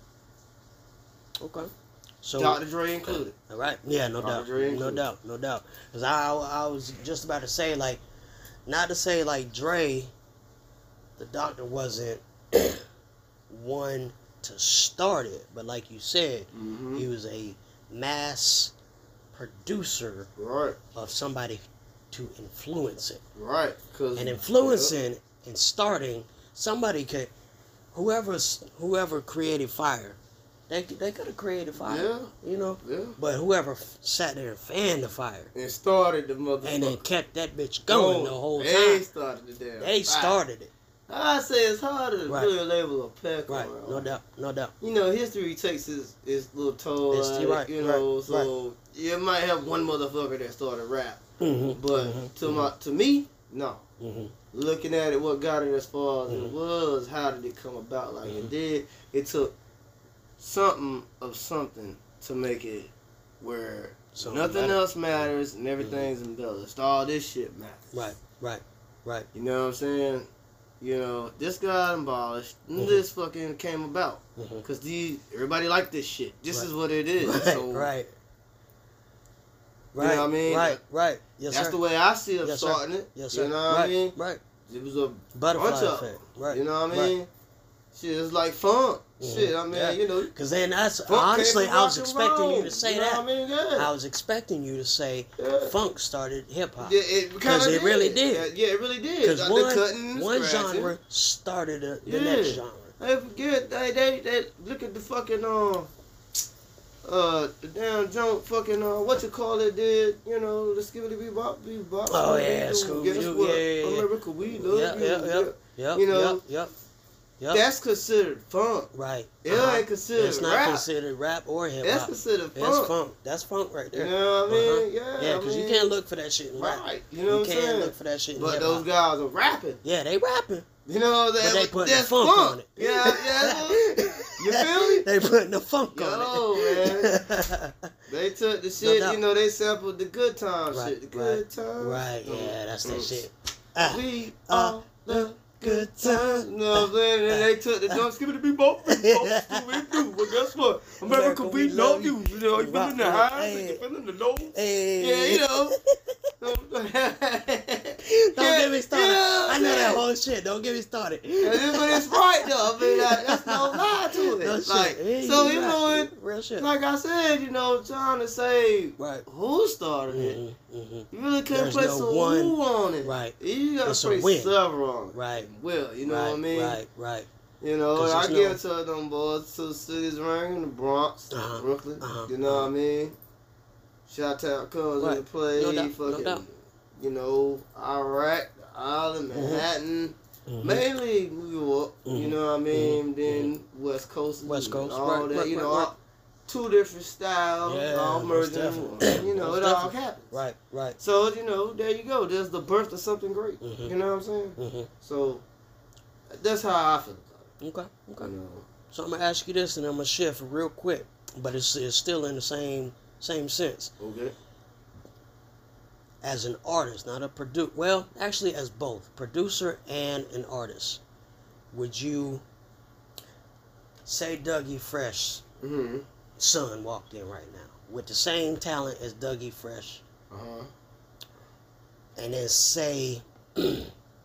Okay. So. Doctor Dre included. All right. Yeah, no Doctor doubt. Dre No included. doubt. No doubt. Because I, I was just about to say, like, not to say, like, Dre, the doctor wasn't one to start it, but like you said, Mm-hmm. he was a mass producer Right, of somebody to influence it. right. Cause, And influencing and starting, somebody could, whoever's, whoever created fire, they, they could have created fire, Yeah. you know? Yeah. But whoever f- sat there and fanned the fire And started the motherfucker. and then kept that bitch going the whole They time, started the damn they fire. started it. I say it's harder to Right. really label a peck Right, on. no doubt, no doubt. You know, history takes its, its little toll It's- on you're it, right, you know, right, so you might have one motherfucker that started rap. Mm-hmm, But mm-hmm, to my to me, no. mm-hmm, Looking at it, what got it as far as Mhm. it was, how did it come about like Mhm. it did? It took something of something to make it where So nothing matter- else matters and everything's embellished. All this shit matters. Right, right, right. You know what I'm saying? You know, this got abolished, and Mhm. this fucking came about. Mm-hmm. Because these everybody like this shit. This Right. is what it is. Right, so right. You know Right, what I mean? right, right. Yes, that's sir. the way I see it Yes, sir. starting it. Yes, You sir. know what right, I mean? right. It was a Butterfly bunch of effect. Right. You know what I right. mean? Shit, it's like fun. Mhm. Shit, I mean, Yeah. you know. Because then that's funk honestly, came from I was rock and expecting you roll, to say you know that. what I mean? Yeah. I was expecting you to say Yeah. funk started hip hop. Yeah, it Because kinda it really did. Yeah, yeah, it really did. Because The one, cutting, one scratching. genre started the, the Yeah. next genre. Hey, forget they, they they look at the fucking uh uh, the damn junk fucking, uh, what you call it did, you know, the skibbity bee bop, bee bop. Oh, yeah, Scooby-Doo. Guess Yeah, what? yeah, yeah. America, we love Yep, you. yep, yep, yep, You know, yep, yep, yep. That's considered funk. Right. It Uh-huh. ain't considered It's not rap. considered rap or hip hop. That's considered funk. That's funk. That's funk right there. You know what I mean? Uh-huh. Yeah. Yeah, I because you mean, can't look for that shit in rap. Right. You know you what I'm can't saying? look for that shit in But hip those hop. guys are rapping. Yeah, they rapping. You know, But they that, putting that's the funk, funk on it. Yeah, yeah. You feel me? They putting the funk Yo, on it. man. They took the shit, doubt. you know, they sampled the good time Right, shit. The good right, time. Right, yeah, that's that Mm. shit. Ah, We ah, all the good time. You know what I'm saying? And they took the jump, skip it to be both. Scooby-Doo. But guess what? America, we love you. You know, you feeling the highs and you feeling the lows. Hey. Yeah, you know. Don't get me started. Yeah, I know yeah. that whole shit. Don't get me started. And it- but it's right though. I mean, like, that's no lie to it. No shit. Like, Yeah, so you you right. know it. Real shit. Like I said, you know, trying to say Right. who started it. Mm-hmm, mm-hmm. You really can't There's place no a one- who on it. Right. You gotta It's a place win. several on it. Right. Well, you know right, what I mean? Right, right. You know, 'Cause I there's give no- it to them boys, to cities ring in the Bronx, Uh-huh, Brooklyn. uh-huh, You know what I mean? Shot Town comes Right. into play. No doubt, no fucking, doubt. you know, Iraq, Island, Manhattan. Mhm. Mainly New York, you Mhm. know what I mean? Mhm. Then West Coast, West and Coast, all right, that, right, you right, know, right. all- two different styles, Yeah, all most merging. definitely. You know, Most it all definitely. happens. Right, right. So you know, there you go. There's the birth of something great. Mhm. You know what I'm saying? Mm-hmm. So that's how I feel Okay, about okay. it. You know. So I'm gonna ask you this, and I'm gonna shift real quick, but it's, it's still in the same same sense. Okay. As an artist, not a producer. Well, actually, as both producer and an artist, would you say Dougie Fresh Mm-hmm. son walked in right now with the same talent as Dougie Fresh, Uh huh. and then say the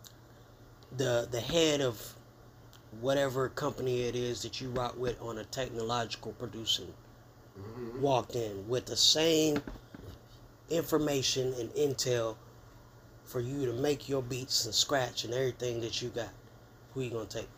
the head of whatever company it is that you rock with on a technological producing Mm-hmm. walked in with the same information and intel for you to make your beats and scratch and everything that you got, who you gonna take?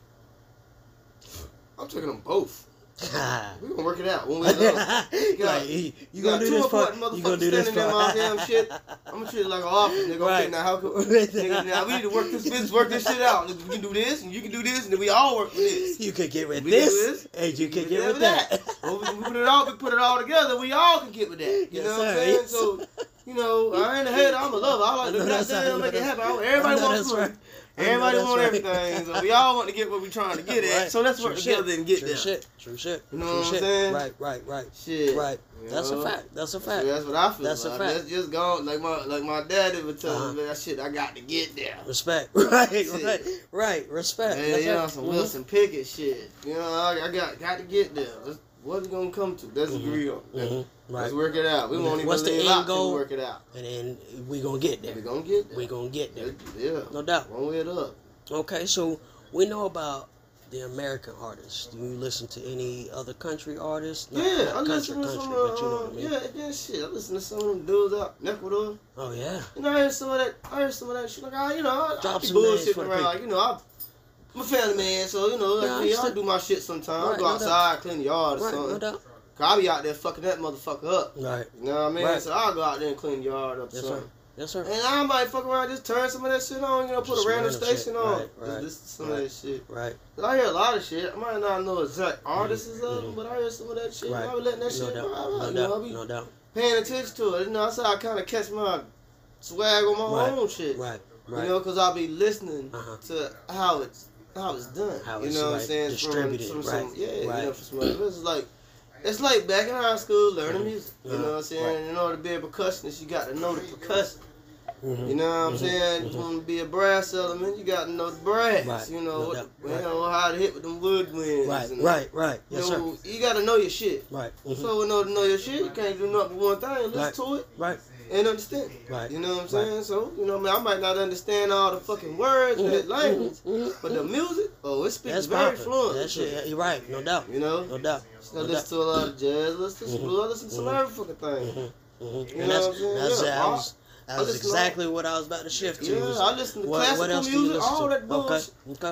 I'm taking them both. Like, We gonna work it out when we're done. you, you got gonna do two this for? important You gonna do motherfuckers this standing there, my for? damn shit. I'm gonna treat it like an office, nigga. Right. Okay, now how come, nigga, now we need to work this business, work this shit out. We can do this, and you can do this, and then we all work with this. You could get with We can do this, this, and you we can can get get with with that. that. Well, we, we put it all, we put it all together. We all can get with that. You Yes, know what I'm sir. saying? Yes. So, you know, I ain't a hater. I'm a lover. I like I to know do that's that right. I damn, know make it that's- happen. Everybody I know wants that's money. right. I know Everybody that's want right. everything. So we all want to get what we're trying to get at. Right. So let's True work shit. together and get True there. shit. True shit. You know True what I'm shit. saying? Right, right, right. Shit. Right. You That's a know? fact. That's a So fact. that's what I feel. That's a like. fact. That's just gone. Like my like my daddy would tell Uh-huh. me, man, that shit I got to get there. Respect. Right, Shit. right, right. Respect. Man, That's you know, right. some Mhm. Wilson Pickett shit. You know, I, I got got to get there. Let's, what we gonna come to? Let's Mhm. agree on. Let's, Mhm. Right. let's work it out. We won't even What's the leave end out till goal? we work it out. And then we gonna get there. We gonna get there. We gonna get there. Yeah. No doubt. One way or the other. Okay, so we know about the American artists. Do you listen to any other country artists? Not- Yeah, not I country, listen to country, some. but you know Uh, what I mean. yeah, yeah, shit. I listen to some of them dudes out in Ecuador. Oh yeah. You know, I heard some of that. I heard some of that shit. Like, I, you know, I, Drop I be some names bullshitting for the around. people. Like, you know, I, I'm a family man, so you know, like, Yeah, I me, I understand. do my shit sometimes. Right, I go no outside, clean the yard or Right, something. no doubt. Cause I be out there fucking that motherfucker up. Right. You know what I mean? Right. So I'll go out there and clean the yard up or Yes, sir. something. Yes, sir. And I might fuck around, just turn some of that shit on, you know, put Just a random random station shit. on. Right, right, Just listen to some right. of that shit. Right. 'Cause I hear a lot of shit. I might not know exact artists of Mhm. them, but I hear some of that shit. Right. I be letting that No shit doubt. vibe out. No You know, I doubt. be No doubt. paying attention to it. You know, that's how I kind of catch my swag on my Right. own shit. Right. Right. You know, because I'll be listening Uh-huh. to how it's how it's done. How you it's, know what like, I'm saying? distributed, From, from right, some, yeah, you right. know, from some other- it's like it's like back in high school learning Mhm. music. You Uh-huh. know what I'm saying? Right. In order to be a percussionist, you got to know the percussion. Mhm. You know what I'm Mhm. saying? Mhm. You want to be a brass element, you got to know the brass. Right. You know, No what doubt. the, Right. you know how to hit with them woodwinds. Right. and, Right. Right. You Yes, sir. know, you got to know your shit. Right. Mhm. So in order to know your shit, you can't do nothing but one thing. Listen Right. to it Right. and understand. Right. You know what I'm Right. saying? So, you know, I, mean, I might not understand all the fucking words in that language, Mhm. but the music, oh, it speaks That's very popping. fluent. That shit. You're right. No doubt. You know? No doubt. So I No listen doubt. to a lot of jazz, listen to some Mhm. blues, I listen to some Mhm. every fucking thing. Mm-hmm. Mm-hmm. You And know that's what I'm saying? that's Yeah, that I- was, that I was listen to- exactly what I was about to shift to. Yeah, was I listen to what, classical what else do you music, listen all to? that bullshit. Okay. Okay.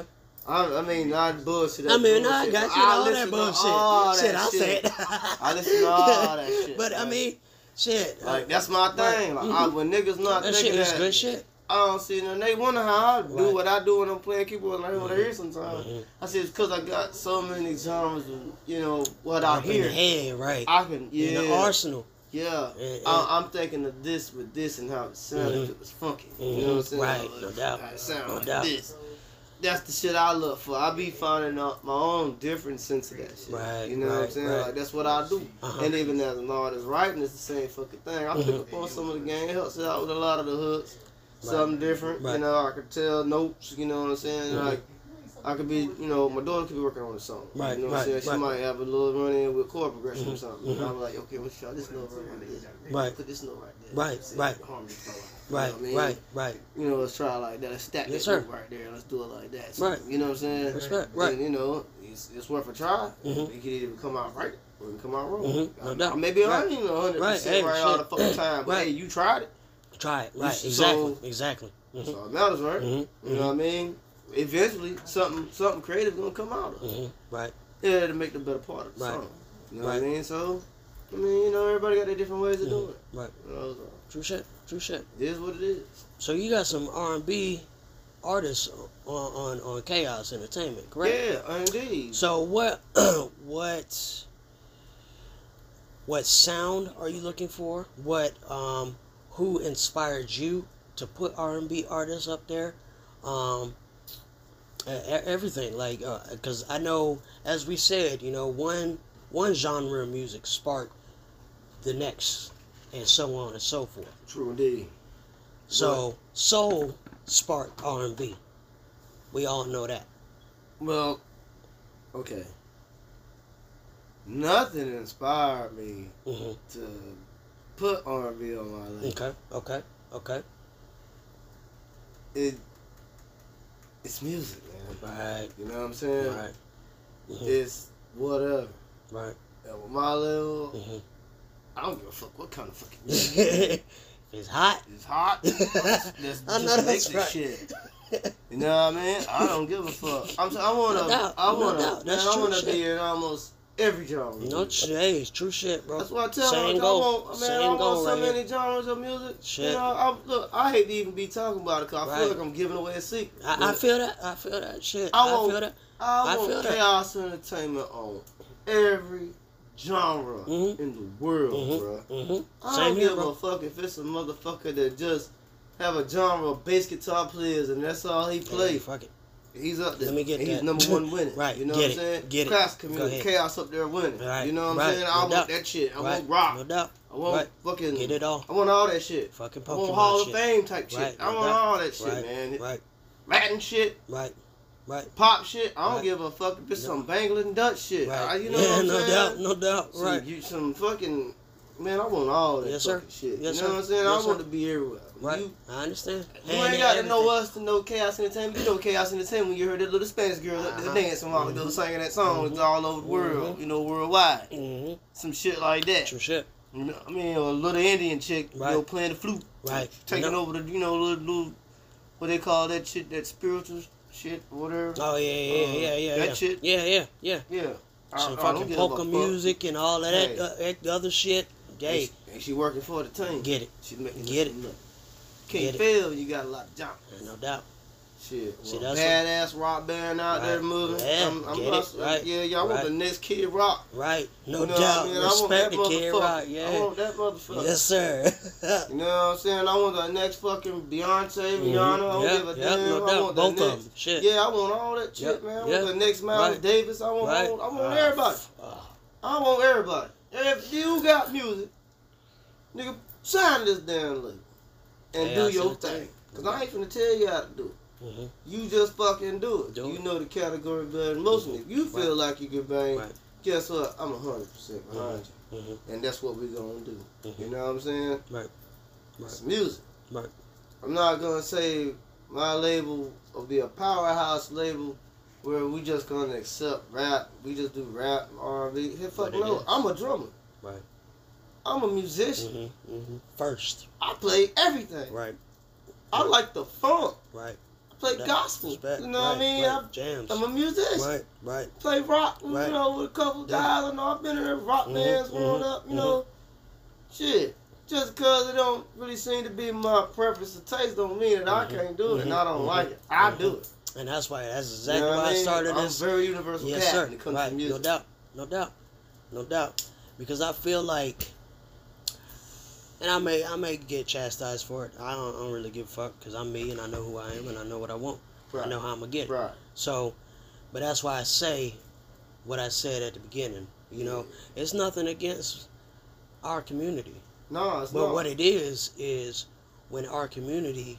I, I mean, not bullshit. I mean, bullshit, I got but you all that listen to bullshit. all Shit, that I shit. said. I listen to all that shit. But I like, mean, shit. like that's my thing. Like Mhm. I, when niggas not that thinking shit is that, good shit. I don't see them. They wonder how I do Right. what I do when I'm playing keyboard and I hear what I hear sometimes. Mhm. I said it's because I got so many genres of, you know, what I Up in hear. the head, right? I can, yeah. In the arsenal. Yeah, And- and- I, I'm thinking of this with this and how it sounded Mhm. if it was funky. Mhm. You know what I'm saying? Right, Like, no doubt. how it sound No like doubt. this. That's the shit I look for. I be finding out my own different sense of that shit. Right, You know what I'm right, saying? right. Like that's what I do. Uh-huh. And even as an artist writing, it's the same fucking thing. I pick Mhm. up on some of the game. It helps out with a lot of the hooks. Right. Something different. Right. You know, I could tell notes. You know what I'm saying? Mhm. Like. I could be, you know, my daughter could be working on a song. Right, You know what right, I'm saying? She right. might have a little run in with chord progression or Mhm, something. And mhm. I'm like, okay, let's try this note right there. Right. Put this note right there. Right, See, right. the harmony flow out. Right, You know what I mean? right, right. You know, let's try it like that. Let's stack Yes, that sir. note right there. Let's do it like that. Right. You know what I'm saying? Respect, right. And, you know, it's, it's worth a try. Mhm. It can either come out right or it can come out wrong. Mhm, no I, doubt. I maybe I Right. ain't one hundred Right, percent hey, right all the shit. fucking time. But Right. hey, you tried it. Try it. Right. So- Exactly. Exactly. That's Mhm. all that matters, right? Mhm, You know what I mean? Eventually, something something creative gonna come out of it. Mhm. Right. Yeah, to make the better part of the Right. song. You know Right. what I mean? So, I mean, you know, everybody got their different ways of Mhm. doing it. Right. You know, so True shit. True shit. it is what it is. So you got some R and B artists on on, on Chaos Entertainment, correct? Yeah, indeed. So what what what sound are you looking for? What um who inspired you to put R and B artists up there? Um e- e- everything like because I know, as we said, you know, one one genre of music sparked the next, and so on and so forth. True indeed. So soul sparked R and B. We all know that. Well, okay. Nothing inspired me hmm to put R and B on my list. Okay, okay, okay. It, it's music, man. Right, You know what I'm saying? right, mhm, It's whatever. right. And with my level, hmm I don't give a fuck what kind of fucking music. It's hot. It's hot. Let's, let's I know just make that's this right. shit. You know what I mean? I don't give a fuck. I'm. T- I wanna. No doubt, I no wanna. doubt. man, That's I true wanna shit. be in almost every genre. No, music. hey, it's true shit, bro. That's what I tell Same them. I goal. want, man, Same I want goal so right many here. genres of music. Shit. You know, I, look, I hate to even be talking about it because I feel Right. like I'm giving away a secret. I, I but feel that. I feel that shit. I I, won't- feel that. I I want feel that. Chaos Entertainment on every genre Mhm. in the world, Mhm, bro. mhm. I Same don't here, give bro. a fuck if it's a motherfucker that just have a genre of bass guitar players and that's all he Hey, play. fuck it. He's up there. Let me get and he's that. number one winning. Right, You know get what it, I'm saying? get it. Class Go community, ahead. chaos up there winning. Right, You know what I'm right, saying? no I want doubt. that shit. I Right, want rock. no doubt. I want Right. fucking. Get it all. I want all that shit. Fucking I want Pokemon Hall of shit. Fame type shit. Right, I no want doubt. all that shit, Right, man. right, Latin shit, right, right. pop shit. I don't Right. give a fuck if it's No. some Bangladesh Dutch shit. Right. I- you know yeah, what I'm no saying? doubt, no doubt. Some, Right. you, some fucking. Man, I want all that Yes, sir. fucking shit. Yes, you know sir. what I'm saying? Yes, I want sir. to be everywhere. Right. You, I understand. You Hand ain't in got to know everything. us to know Chaos Entertainment. You know Chaos Entertainment when you heard that little Spanish girl up there Uh-huh. dancing while ago Mhm. singing that song. It's all over the world, Mhm. you know, worldwide. Mm-hmm. Some shit like that. True shit. You know, I mean, a little Indian chick, Right. you know, playing the flute. Right. Taking No. over the, you know, little, little, what they call that shit, that spiritual shit, whatever. Oh yeah, yeah, Uh, yeah, yeah, that yeah. shit. Yeah, yeah, yeah. Yeah. I- Some I don't fucking give a polka fuck. music and all of that, Hey. uh, that other shit. And Hey, she, and she working for the team. get it. She making Get some it. money. Can't Get it. fail. You got a lot of jump. No doubt. Shit, See, well, that's badass rock band out Right. there moving. Yeah, I'm, I'm get about it. to- Right. Yeah, y'all want Right. the next Kid Rock. Right. No You know what doubt. I mean? I want Respect that the Kid motherfucker. Rock. I Yeah. want that motherfucker. Yes, sir. You know what I'm saying? I want the next fucking Beyonce, Rihanna. I don't yeah, give a yeah, damn. no I doubt. want the Both of next. them. Shit. Yeah, I want all that shit, Yep, man. I want yeah. the next Miles Right. Davis. I want, Right. I want, I want Uh, everybody. uh, I want everybody. If you got music, nigga, sign this damn link and Yeah, do I your see the thing. thing. Cause I ain't finna tell you how to do it. mhm. You just fucking do it. Do you it. know the category better than most of If you feel Right. like you can bang, Right. guess what? I'm a hundred percent behind Mhm. you, and that's what we're gonna do. Mhm. You know what I'm saying? Right. It's music. Right. I'm not gonna say my label will be a powerhouse label where we just gonna accept rap. We just do rap, R and B. Hey, fuck But it no. is. I'm a drummer. Right. I'm a musician. Mm-hmm. Mm-hmm. First. I play everything. Right. I like the funk. Right. play That- gospel. respect, You know right, what I mean? right, I'm, jams. I'm a musician. Right, right. Play rock, Right. you know, with a couple Yeah. guys. I know I've been in a rock Mhm, bands growing mhm, up, you mhm. know. Shit. Just because it don't really seem to be my preference or taste don't mean that I Mhm, can't do it and mhm, I don't mhm, like it. I mhm. do it. And that's why that's You exactly know what why I mean? started I'm this. very universal Yes, cat sir. when it comes Right. to music. No doubt. No doubt. No doubt. Because I feel like, and I may I may get chastised for it. I don't, I don't really give a fuck because I'm me and I know who I am and I know what I want. Right. I know how I'm gonna get it. Right. So, but that's why I say what I said at the beginning. You know, it's nothing against our community, No, it's but not. what it is is when our community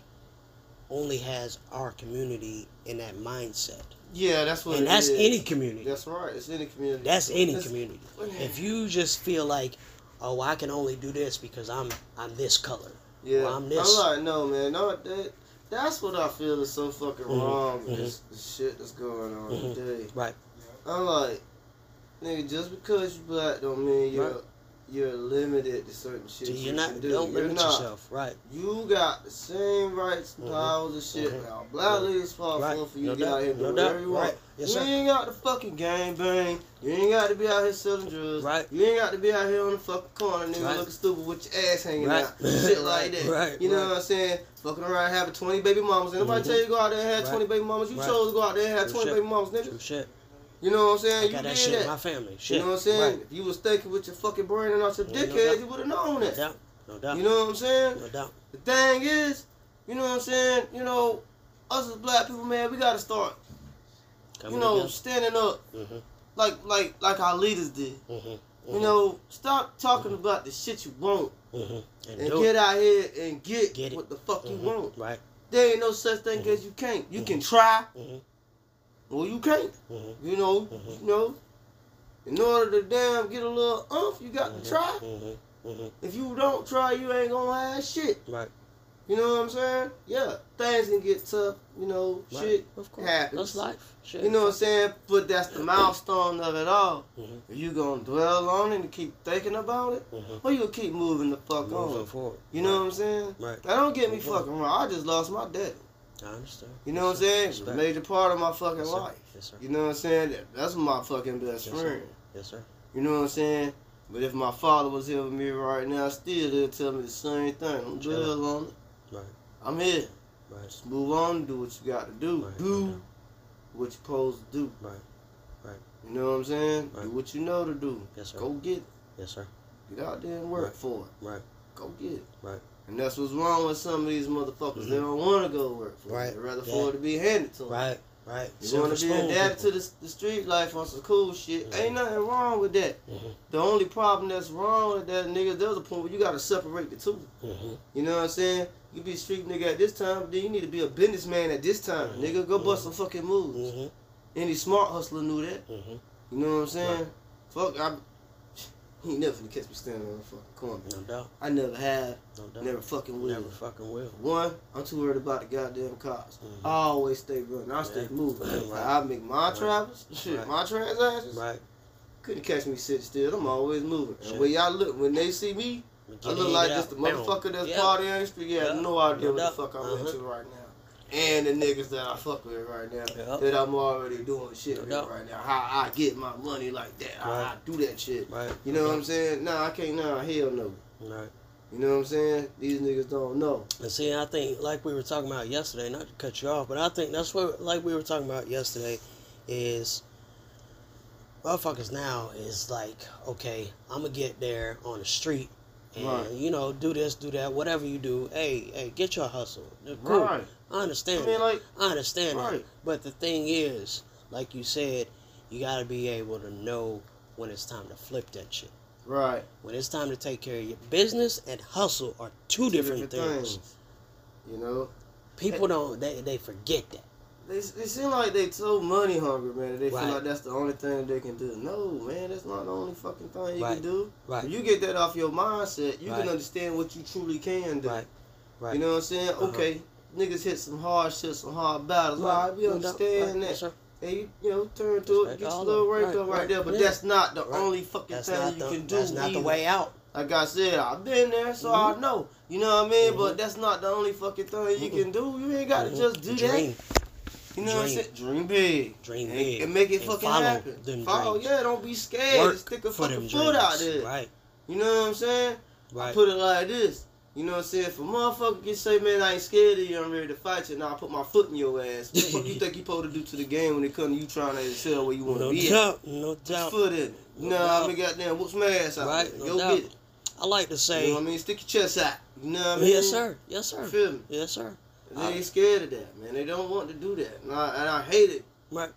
only has our community in that mindset, Yeah, that's what and it that's is. any community. That's right. It's any community. That's any It's- community. If you just feel like, oh, I can only do this because I'm I'm this color. Yeah, Well, I'm I'm, this. like, no, man, no, that, that's what I feel is so fucking Mhm, wrong with mhm. this, this shit that's going on Mhm. today. Right. I'm like, nigga, just because you black don't mean you're Right. you're limited to certain shit So you you're not. can do. Don't You're limit not. yourself. Right. You got the same rights and Mhm. powers and shit. Mhm. Now, black Mhm. ladies fall Right. for you No to get doubt. out here and No do doubt. whatever you want. Right. Yes, you sir. ain't got to fucking gang bang. You ain't got to be out here selling drugs. Right. You ain't got to be out here on the fucking corner, nigga, Right. looking stupid with your ass hanging Right. out. Shit like Right. that. Right. You know Right. what I'm saying? Fucking around having twenty baby mamas. Ain't nobody Mhm. tell you to go out there and have Right. twenty baby mamas. You Right. chose to go out there and have True twenty shit. baby mamas, nigga. True shit. You know what I'm saying? I You got that did shit that. in my family. Shit. You know what I'm saying? Right. If you was thinking with your fucking brain and not your Yeah, no dickhead, doubt. you would have known No that. doubt. No doubt. You know what I'm saying? No doubt. The thing is, you know what I'm saying? You know, us as black people, man, we gotta start, Coming you know, together. standing up Mhm. like like like our leaders did. Mhm. You know, stop talking about the shit you want Mhm. And, and do get it. out here and get, Get it. what the fuck you Mhm. want. Right. There ain't no such thing Mhm. as you can't. You Mhm. can try, Mhm. or you can't. Mhm. You know, Mhm. you know. In order to damn get a little umph, you got Mhm. to try. Mhm. Mhm. If you don't try, you ain't gonna have shit. Right. You know what I'm saying? Yeah, things can get tough. You know, Right. shit Of course. happens. That's life. Shit. You know what I'm saying? But that's the milestone of it all. Mhm. If you gonna dwell on it and keep thinking about it, Mhm. or you gonna keep moving the fuck Moving on. forward. You know Right. what I'm saying? Right. Now don't get me Mhm. fucking wrong. I just lost my daddy. I understand. You know what I'm saying? It's a Respect. major part of my fucking Yes, sir. life. Yes, sir. You know what I'm saying? That- That's my fucking best Yes, sir. friend. Yes, sir. You know what I'm saying? But if my father was here with me right now, still he'll tell me the same thing. Don't Chill. dwell on it. Right. I'm here. Right. Just move on and do what you got to do. Right. Do Right. what you're supposed to do. Right. Right. You know what I'm saying? Right. Do what you know to do. Yes, sir. Go get it. Yes, sir. Get out there and work Right. for it. Right. Go get it. Right. And that's what's wrong with some of these motherfuckers. Mhm. They don't want to go work for Right. it. They rather Yeah. for it to be handed to them. Right. Right. You want to be Silver spoon adapted to people. the, the street life on some cool shit. Mhm. Ain't nothing wrong with that. Mhm. The only problem that's wrong with that, nigga, there's a point where you got to separate the two. Mhm. You know what I'm saying? You be a street nigga at this time, then you need to be a businessman at this time. Mhm. Nigga, go bust Mhm. some fucking moves. Mhm. Any smart hustler knew that. Mhm. You know what I'm saying? Right. Fuck, I. He ain't never finna catch me standing on the fucking corner. No doubt. I never have, No doubt. never fucking will. Never fucking will. One, I'm too worried about the goddamn cops. Mhm. I always stay running. I stay Yeah. moving. Right. I make my Right. travels, shit, Right. my transactions. Right. Couldn't catch me sitting still. I'm always moving. Shit. And when y'all look, when they see me, I Get look in, like get just the out. Bam. motherfucker that's Yeah. partying in the street. Yeah, Yeah. no idea No what doubt. the fuck I'm Uh-huh. into right now. And the niggas that I fuck with right now, Yeah. that I'm already doing shit No with doubt. right now. How I get my money like that. How I Right. do that shit. Right. You know what I'm saying? Nah, I can't. Nah, hell no. Right. You know what I'm saying? These niggas don't know. And see, I think, like we were talking about yesterday, not to cut you off, but I think that's what, like we were talking about yesterday, is motherfuckers now is like, okay, I'm gonna get there on the street and, Right. you know, do this, do that, whatever you do. Hey, hey, get your hustle. Cool. Right. I understand. I mean, that. like, I understand that. right. But the thing is, like you said, you gotta be able to know when it's time to flip that shit. right. When it's time to take care of your business and hustle are two, different, things. You know? People don't, they, they forget that. They, they seem like they so money hungry, man. That they Right. feel like that's the only thing they can do. No, man, that's not the only fucking thing you Right. can do. Right. If you get that off your mindset, you Right. can understand what you truly can do. Right. Right. You know what I'm saying? Uh-huh. Okay, niggas hit some hard shit, some hard battles. Right. All right, we No doubt. understand Right. that. Yes, sir. Hey, you, you know, turn to it, Respect get your all little of it. rank Right, up right, right. there. But Yeah. that's not the Right. only fucking That's thing not you the, can do. that's not the either. way out. Like I said, I've been there, so Mm-hmm. I know. You know what I mean? Mm-hmm. But that's not the only fucking thing you Mm-mm. can do. You ain't got to Mm-hmm. just do Dream. that. You know what I'm Dream. saying? Dream big. Dream and, big. and make it And fucking follow happen. them Follow, dreams. yeah, don't be scared. Work Just stick a for fucking them foot out dreams. there. Right. You know what I'm saying? Right. I put it like this. You know what I'm saying? If a motherfucker can say, man, I ain't scared of you, I'm ready to fight you, now I put my foot in your ass. What the fuck you think you supposed to do to the game when it comes to you trying to tell where you want to No be doubt. at? No Put your doubt. foot in it. No No, doubt. I mean, goddamn, whoops my ass out Right. there. No Go doubt. get it. I like to You say. know what I mean? Stick your chest out. You know what I mean? Yes, sir. Yes, sir. You feel me? Yes, sir. They ain't scared of that, man. They don't want to do that. And I, and I hate it Right.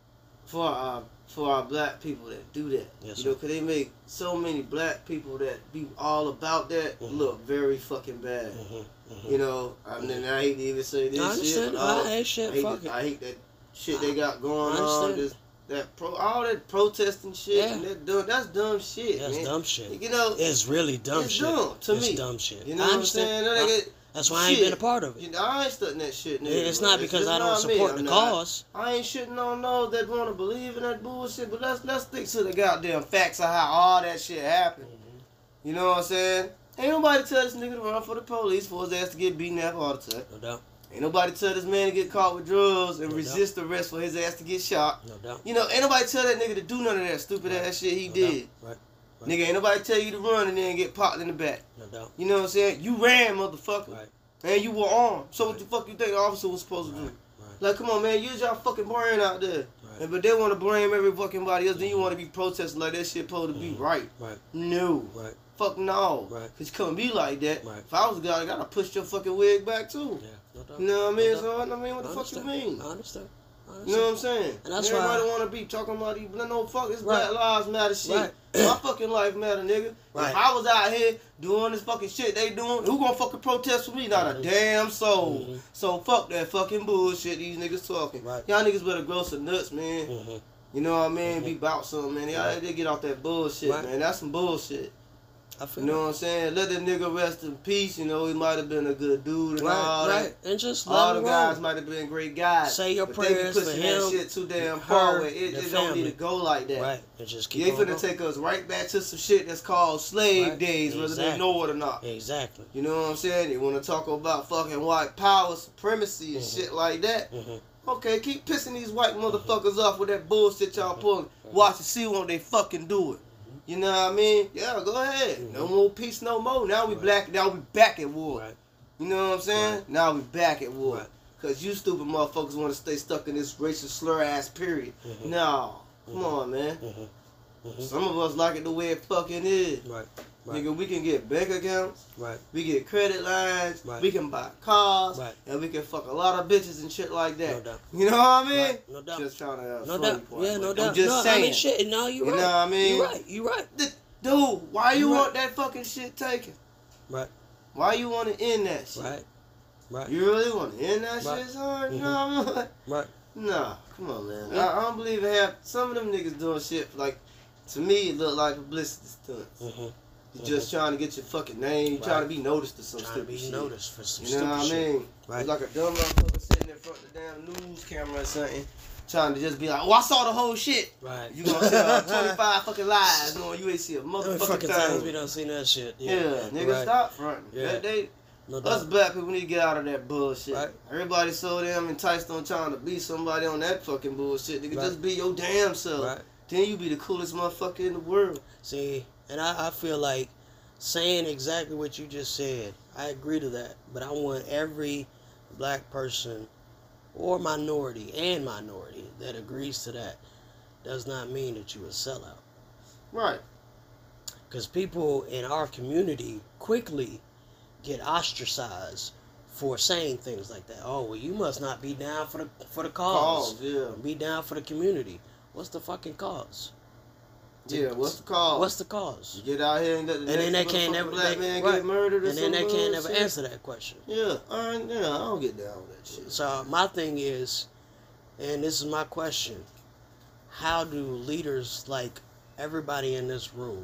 for our, for our black people that do that. Yes, you know, sir. because they make so many black people that be all about that Mhm. look very fucking bad. Mm-hmm. Mm-hmm. You know, I mean, I hate to even say this I shit. understand. but all- I hate shit. I hate, Fuck that, it. I hate that shit they got going I on. understand. This, that pro, all that protesting shit. Yeah. And that dumb, that's dumb shit, That's man. dumb shit. You know, It's really dumb it's shit. dumb to it's me. dumb shit. You know I what I'm understand. saying? I- That nigga- that's why I ain't shit. been a part of it. You know, I ain't studying that shit, nigga. It's not because just I don't not me. support I'm the not- cause. I ain't shitting on those that want to believe in that bullshit, but let's let's stick to the goddamn facts of how all that shit happened. Mm-hmm. You know what I'm saying? Ain't nobody tell this nigga to run for the police for his ass to get beaten up all the time. No doubt. Ain't nobody tell this man to get caught with drugs and No resist arrest for his ass to get shot. No doubt. You know, ain't nobody tell that nigga to do none of that stupid Right. ass shit he No did. doubt. Right. Right. Nigga, ain't nobody tell you to run and then get popped in the back. No doubt. You know what I'm saying? You ran, motherfucker. Right. And you were armed. So Right. what the fuck you think the officer was supposed to do? Right. Like, come on, man, use y'all fucking brain out there. Right. And, but they want to blame every fucking body else. Then you want to be protesting like that shit supposed to be Mhm. right. Right. No. Right. Fuck no. Right. Cause you couldn't be like that. Right. If I was a guy, I gotta push your fucking wig back too. Yeah. No doubt. You know what I No mean? doubt. So, I mean, what the I fuck you understand. mean? I understand. I You understand. know what I'm saying? And that's Everybody why- want to be talking about these, no fuck, it's Right. Black Lives Matter shit. Right. My fucking life matter, nigga. Right. If I was out here doing this fucking shit they doing, who gonna fucking protest for me? Not Mhm. a damn soul. Mhm. So fuck that fucking bullshit these niggas talking. Right. Y'all niggas better grow some nuts, man. Mm-hmm. You know what I mean? Mhm. Be about something, man. Y'all Right. they get off that bullshit, Right. man. That's some bullshit. I feel You know it. what I'm saying? Let that nigga rest in peace. You know, he might have been a good dude and Right. all Right. that. And just All let the it guys roll. might have been great guys. Say your but prayers they for be pushing him, that shit too damn her, far. It, the it don't family. need to go like that. Right. And just keep They on finna going. take us right back to some shit that's called slave Right. days, whether they Exactly. know it or not. Exactly. You know what I'm saying? They want to talk about fucking white power, supremacy, and Mhm. shit like that. Mm-hmm. Okay, keep pissing these white motherfuckers off with that bullshit y'all pulling. Watch and see when they fucking do it. You know what I mean? Yeah, go ahead. No Mhm. more peace, no more. Now we Right. black. Now we back at war. Right. You know what I'm saying? Right. Now we back at war. Right. Cause you stupid motherfuckers want to stay stuck in this racial slur ass period. Mhm. No, come Mhm. on, man. Mm-hmm. Mm-hmm. Some of us like it the way it fucking is. Right. Right. Nigga, we can get bank accounts, Right. we get credit lines, Right. we can buy cars, Right. and we can fuck a lot of bitches and shit like that. No doubt. You know what I mean? Right. No doubt. Just trying to have No funny doubt. part, Yeah, but no I'm doubt. just no, saying. I mean, shit. No, you You right. know what I mean? You right. You right. Th- Dude, why you You want right. that fucking shit taken? Right. Why you want to end that shit? Right. Right. You really want to end that Right. shit, son? Mhm. No, Right. nah, come on, man. Yeah. I, I don't believe it have some of them niggas doing shit like. To me, it look like publicity stunts. Mm-hmm. You just trying to get your fucking name. You Right. trying to be noticed to some Trying to stupid be shit. noticed for some You know stupid what I shit. mean? Right. It's like a dumb motherfucker sitting in front of the damn news camera or something, trying to just be like, "Oh, I saw the whole shit." Right. You gonna tell twenty-five fucking lies, knowing you ain't see a How many motherfucking fucking times we thing. done seen that shit? Yeah, nigga, Right. stop fronting. Yeah. They, they, No us doubt. black people need to get out of that bullshit. Right. Everybody so damn enticed on trying to be somebody on that fucking bullshit. Nigga, Right. just be your damn self. Right. Then you be the coolest motherfucker in the world. See, and I, I feel like saying exactly what you just said, I agree to that. But I want every black person or minority and minority that agrees to that does not mean that you a sellout. Right. Because people in our community quickly get ostracized for saying things like that. Oh, well, you must not be down for the for the cause. Cause, yeah. Be down for the community. What's the fucking cause? Yeah, what's the cause? What's the cause? You get out here and let the And then they next can't motherfucking never black they, man right. get murdered or And then they some can't never bullshit. answer that question. Yeah, I, yeah, I don't get down with that shit. So my thing is, and this is my question: how do leaders like everybody in this room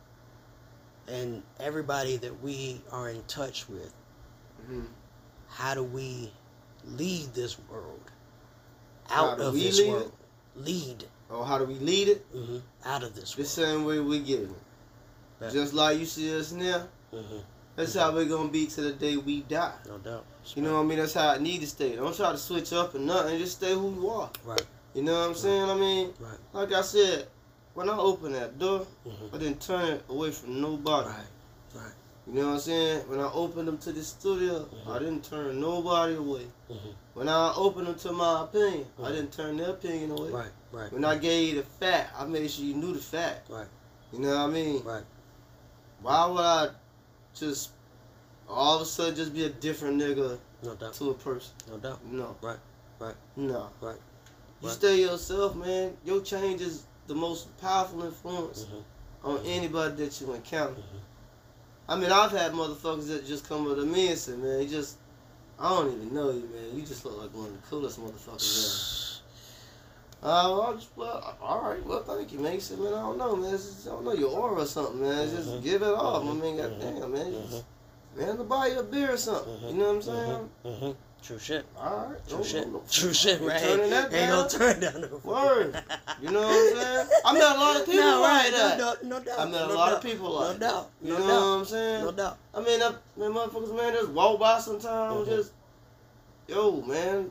and everybody that we are in touch with, Mm-hmm. how do we lead this world How out do of we this lead world? Lead Oh, how do we lead it? hmm out of this The world. same way we get it. Bet. Just like you see us now. Mm-hmm. That's how we're gonna be to the day we die. No doubt. You know what I mean? That's how it need to stay. Don't try to switch up or nothing. Just stay who you are. Right. You know what I'm right. saying? I mean, right. like I said, when I opened that door, mm-hmm. I didn't turn it away from nobody. Right. Right. You know what I'm saying? When I opened them to the studio, mm-hmm. I didn't turn nobody away. Mm-hmm. When I opened them to my opinion, mm-hmm. I didn't turn their opinion away. Right. Right. When I gave you the fact, I made sure you knew the fact. Right. You know what I mean? Right. Why would I just all of a sudden just be a different nigga no doubt. to a person? No doubt. No. Right. Right. No. Right. You right. stay yourself, man. Your change is the most powerful influence mm-hmm. on mm-hmm. anybody that you encounter. Mm-hmm. I mean, I've had motherfuckers that just come up to me and say, man, you just, I don't even know you, man. You just look like one of the coolest motherfuckers there. Uh, well, I just, well, all right, well, thank you, man. He said, man, I don't know, man. It's just, I don't know, your aura or something, man. Just mm-hmm. give it off. Mm-hmm. I mean, mm-hmm. goddamn, man. Mm-hmm. Just, man, to buy you a beer or something. Mm-hmm. You know what I'm saying? Mm-hmm. Mm-hmm. True shit. All right. True no, shit. no, no. True shit, right? Turning that Ain't down. no turn down no Word. You know what I'm saying? I met a lot of people no, like right. that. No, no, no doubt. I met a no lot doubt. of people No like that. doubt. You No know doubt. what I'm saying? No doubt. I mean, that, man, motherfuckers, man, just walk by sometimes, Mm-hmm. just, yo, man,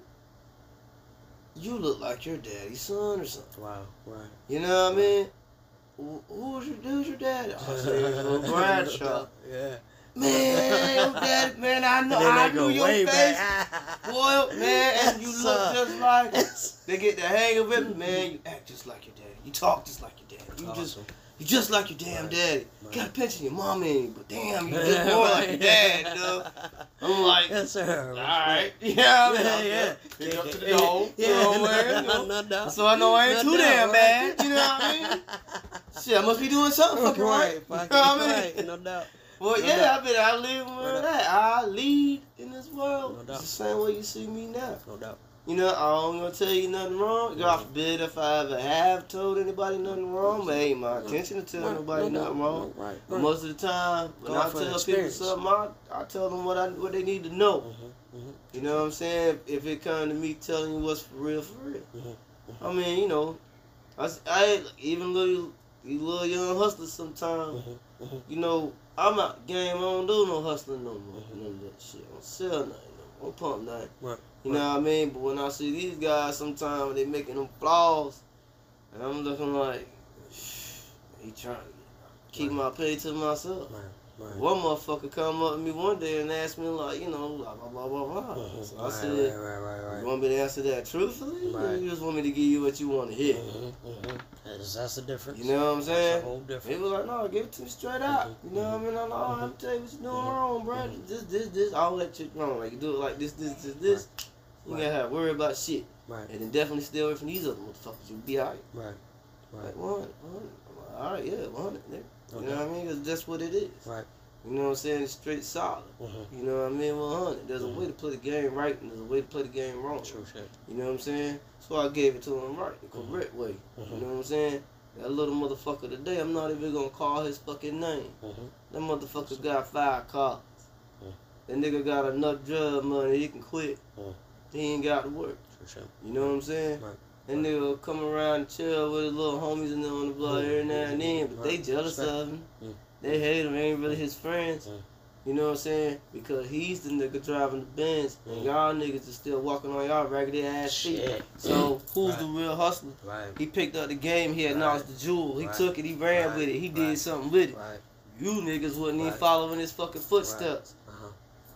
you look like your daddy's son or something. Wow. Right. You know what I Right. mean? Who- Who's your, who's your daddy? I said, it's little Bradshaw. Yeah. Man, your daddy, man, I know, And then I they knew go your way face. back. Boy, man, and you look Son. just like him. They get the hang of it, man, you act just like your daddy. You talk just like your daddy. You just, Awesome. you just like your damn Right. daddy. Right. Got a picture of your mom in you, but damn, you just more like your dad, though. I'm like, Yes, sir. alright, yeah, Yeah, yeah. Pick up to the dog. Yeah, you know, no, man, you no, know. no doubt. So I know I ain't No too doubt, damn right. bad. You know what I mean? Shit, I must be doing something fucking right. You know Right. what I mean? Right. No doubt. Well, No yeah, doubt. I mean, I live No where doubt. that. I lead in this world. No doubt. It's the same way you see me now. No doubt. You know, I ain't gonna tell you nothing wrong. God forbid if I ever have told anybody nothing wrong, but ain't my intention to tell Right. nobody No nothing doubt. wrong. Right. But Right. most of the time, when Go I off of tell people experience. something, I, I tell them what I what they need to know. Mm-hmm. Mm-hmm. You know what I'm saying? If it comes to me telling you what's for real, for real. Mm-hmm. I mean, you know, I, I even little these little young hustlers sometimes. Mm-hmm. Mm-hmm. You know, I'm out the game. I don't do no hustling no more. Mhm. None of that shit. I don't sell nothing. I don't pump nothing. Right. You know what I mean? But when I see these guys, sometimes they making them flaws, and I'm looking like, he trying to keep Right. my pay to myself. Right. Right. One motherfucker come up to me one day and asked me like, you know, blah blah blah blah blah. Mhm. So I Right, said, right, right, right, right. you want me to answer that truthfully, or Right. you just want me to give you what you want to hear? Mm-hmm. Mm-hmm. That's, that's the difference. You know what I'm That's saying? a whole He difference. was like, no, give it to me straight out. Mhm, You know what I mean? I'm like, oh, I'm tell you what you doing wrong, bro. Mhm. This, this, this, all that shit wrong. Like, you do it like this, this, this, this. You Right. ain't gotta have to worry about shit. Right. And then definitely stay away from these other motherfuckers. You'll be alright. Right. Right. Like, one, one. Alright, yeah, one. You Okay. know what I mean? Because that's what it is. Right. You know what I'm saying? It's straight solid. Mm-hmm. You know what I mean? one hundred. There's a Mhm. way to play the game right and there's a way to play the game wrong. True shit. You know what I'm saying? So I gave it to him right, the Mhm. correct way. Mhm. You know what I'm saying? That little motherfucker today, I'm not even gonna call his fucking name. Mm-hmm. That motherfucker got five cars. Mm. That nigga got enough drug money, he can quit. Mm. He ain't got to work. True shit. You know what I'm saying? Right. That nigga will come around and chill with his little homies and them on the block every now and then, but they Right. jealous Respect. of him. Mm. They hate him, ain't really his friends. Mm. You know what I'm saying? Because he's the nigga driving the Benz, and Mm. y'all niggas is still walking on y'all raggedy ass feet. Shit. So who's Right. the real hustler? Right. He picked up the game, he acknowledged Right. the jewel, he Right. took it, he ran Right. with it, he did Right. something with it. Right. You niggas wasn't even Right. following his fucking footsteps. Uh-huh.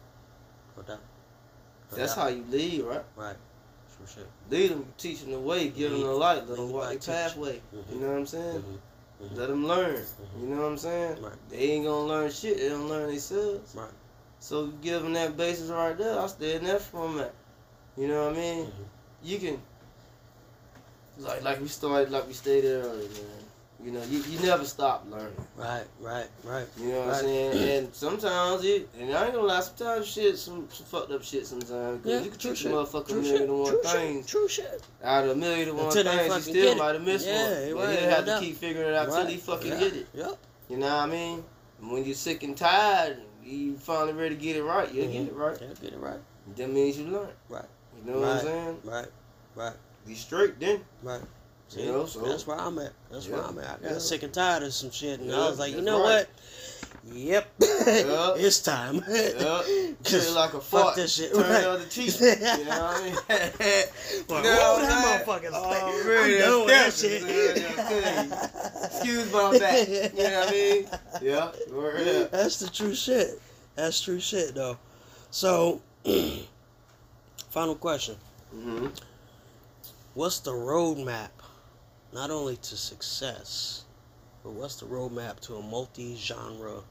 No doubt. No That's doubt. how you lead, right? Right. True shit. Lead them, teach them the way, give them the light, let them Lead walk by their teach. pathway. Mhm. You know what I'm saying? Mm-hmm. Mm-hmm. Let them learn. Mhm. You know what I'm saying? Right. They ain't gonna learn shit, they don't learn themselves. Right. So you give them that basis right there, I stay in that format. You know what I mean? Mm-hmm. You can, like like we started, like we stated earlier, man. You know, you, you never stop learning. Right. Right. Right. You know what Right. I'm saying? And sometimes it, and I ain't gonna lie, sometimes shit, some, some fucked up shit sometimes. Because Yeah, you can true teach a shit. motherfucker a True million shit. and one True things. shit. True shit. Out of a million and one Until they things, you fucking still get it. might have missed Yeah, one. But right, he'll no have to doubt. keep figuring it out till Right. he fucking Yeah. get it. Yep. You know what I mean? And when you're sick and tired, and you finally ready to get it right, you'll Mhm. get it right. Yeah, get it right. That means you learn. Right. You know what I'm Right. saying? Right. Right. Be straight then. Right. See, you know, so that's where I'm at. That's yeah, where I'm at. I got yeah. sick and tired of some shit, and Yeah, I was like, you that's know right. what? Yep, Yeah. it's time. Yeah, shit like a Fuck fart. this shit. Turn Right. the other cheek. You know what I mean? Well, You know whoa, what I'm that saying? motherfucker's Oh, I'm really? done with that shit. That's Excuse my back. You know what I mean? Yeah, word up. That's the true shit. That's true shit, though. So, final question. Mm-hmm. What's the roadmap, not only to success, but what's the roadmap to a multi-genre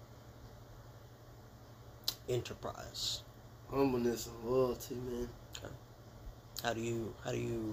enterprise? Humbleness and loyalty, man. Okay. How do you how do you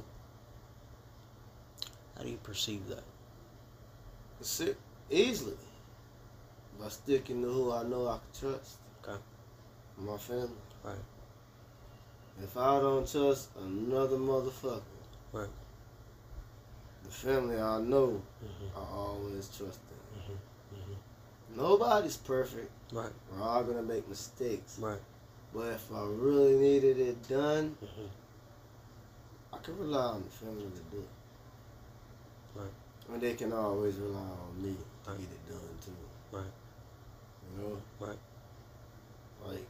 how do you perceive that? It's it easily by sticking to who I know I can trust. Okay. My family. Right. If I don't trust another motherfucker, Right. the family I know, Mm-hmm. I always trust them. Mm-hmm. Mm-hmm. Nobody's perfect. Right. We're all gonna make mistakes. Right. But if I really needed it done, Mm-hmm. I can rely on the family to do it. Right. And they can always rely on me to Right. get it done too. Right. You know? Right. Like,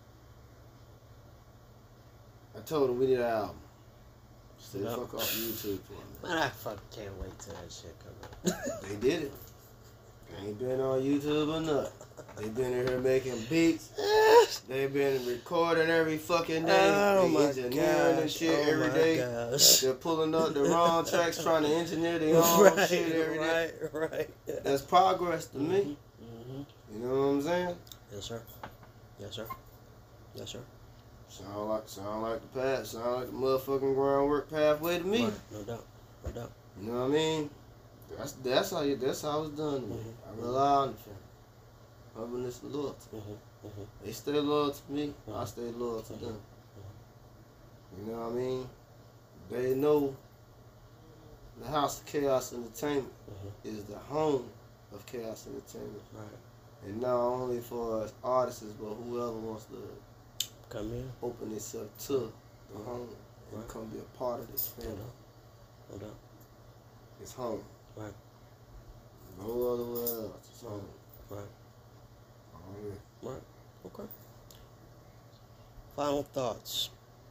I told them we need an album. Stay Yep. fuck off YouTube for me. Man, I fucking can't wait till that shit come out. They did it. They ain't been on YouTube or nothing. They been in here making beats. They been recording every fucking day. Oh they my engineering and gosh. shit Oh every my day. gosh. They're pulling up the wrong tracks, trying to engineer their own Right, shit every day. right, right. That's progress to me. Mm-hmm. You know what I'm saying? Yes, sir. Yes, sir. Yes, sir. Sound like sound like the path, sound like the motherfucking groundwork pathway to me. Right. No doubt. No doubt. You know what I mean? That's that's how you that's how it's done to me. Mhm. I rely on the family. Humbleness and loyalty. Mm-hmm. Mm-hmm. They stay loyal to me, I Mhm. stay loyal to them. Mhm. You know what I mean? They know the House of Chaos Entertainment Mhm. is the home of Chaos Entertainment. Right. And not only for us artists, but whoever wants to Come in. open itself to the home and Right. come be a part of this No family. doubt. No doubt. It's home. Right. No other way else. It's home. Right. Oh, yeah. Right. Okay. Final thoughts.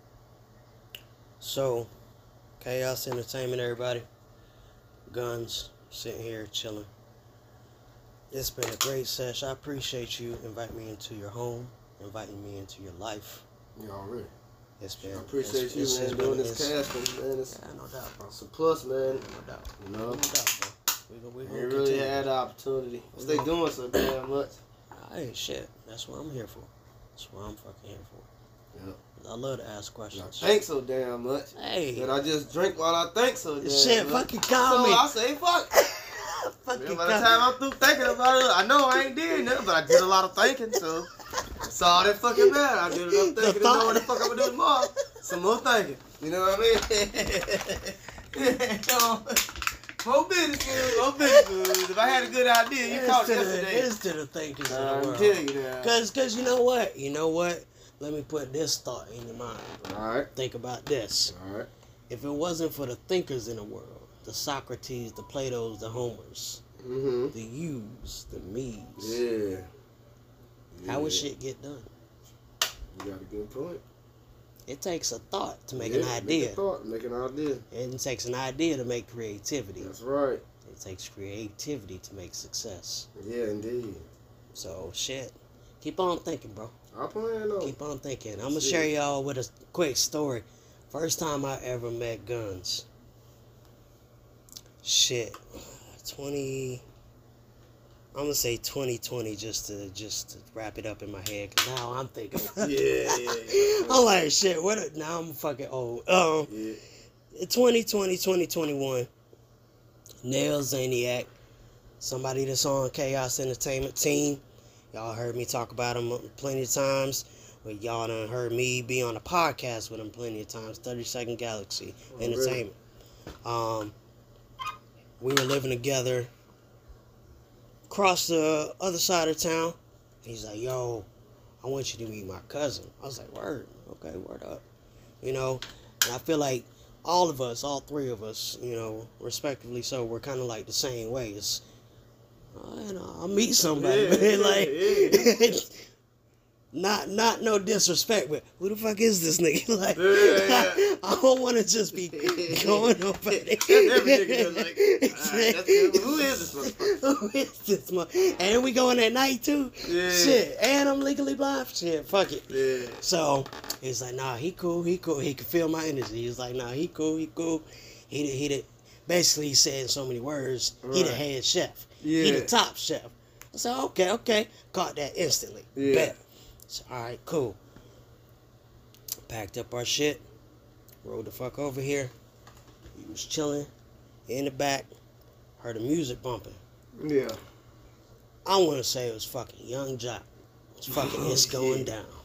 So, Chaos Entertainment, everybody. Guns, sitting here chilling. It's been a great session. I appreciate you inviting me into your home, inviting me into your life. Yeah, already. It's been. I appreciate it's, you, it's, man, it's doing been, this it's, casting, man. It's, Yeah, no doubt, bro. it's a plus, man. No doubt. You No know? doubt, bro. We gonna, we They gonna really continue. had the opportunity. Cause they doing so damn much. Hey, shit. That's what I'm here for. That's what I'm fucking here for. Yeah. I love to ask And I questions. think so damn much. Hey. That I just drink while I think so damn Shit, much. fucking call so me. I say fuck. Fucking Man, by the call- time I'm through thinking about it, I know I ain't did nothing, but I did a lot of thinking, so it's all that fucking matter. I did enough thinking The to know thought- what the fuck I'm gonna do tomorrow. Some more thinking. You know what I mean? More business, good. More business, good. If I had a good idea, you Here's caught to the, yesterday. here's to the thinkers I'm of the world. telling you now. Cause, cause you know what? You know what? Let me put this thought in your mind. Alright, Think about this. alright. If it wasn't for the thinkers in the world, the Socrates, the Platos, the Homers, Mm-hmm. the yous, the me's, Yeah. how would Yeah. shit get done? You got a good point. It takes a thought to make Yeah, an idea. Make a thought, make an idea. It takes an idea to make creativity. That's right. It takes creativity to make success. Yeah, indeed. So, shit. Keep on thinking, bro. I plan on. Keep on thinking. I'm going to Shit. share y'all with a quick story. First time I ever met Guns. Shit. twenty... I'm going to say twenty twenty just to just to wrap it up in my head. Because now I'm thinking. Yeah, yeah, yeah. I'm like, shit, what? A, now I'm fucking old. Um, Yeah. twenty twenty, twenty twenty-one. Nail Zaniac. Somebody that's on Chaos Entertainment team. Y'all heard me talk about him plenty of times. But y'all done heard me be on a podcast with him plenty of times. thirty Second Galaxy Oh, Entertainment. Um, we were living together across the other side of town. He's like, yo, I want you to meet my cousin. I was like, word. Okay, word up. You know, and I feel like all of us, all three of us, you know, respectively, so we're kind of like the same way. It's, uh, you know, I'll meet somebody, Yeah, man, yeah, like, yeah. not not no disrespect, but who the fuck is this nigga? Like, Yeah, yeah. I, I don't want to just be going over there. That's every nigga like, alright, that's good. Who is this motherfucker? Who is this motherfucker? And we going at night too? Yeah. Shit, and I'm legally blind. Shit, fuck it. Yeah. So, he's like, nah, he cool, he cool. He could feel my energy. He's like, nah, he cool, he cool. He the, he the, basically he said in so many words, he the Right. head chef. Yeah. He the top chef. I said, okay, okay. Caught that instantly. Yeah. Bet. So, all right, cool. Packed up our shit. Rode the fuck over here. We was chilling in the back. Heard the music bumping. Yeah. I want to say it was fucking Young Jock. It's fucking Oh, It's Going yeah. Down.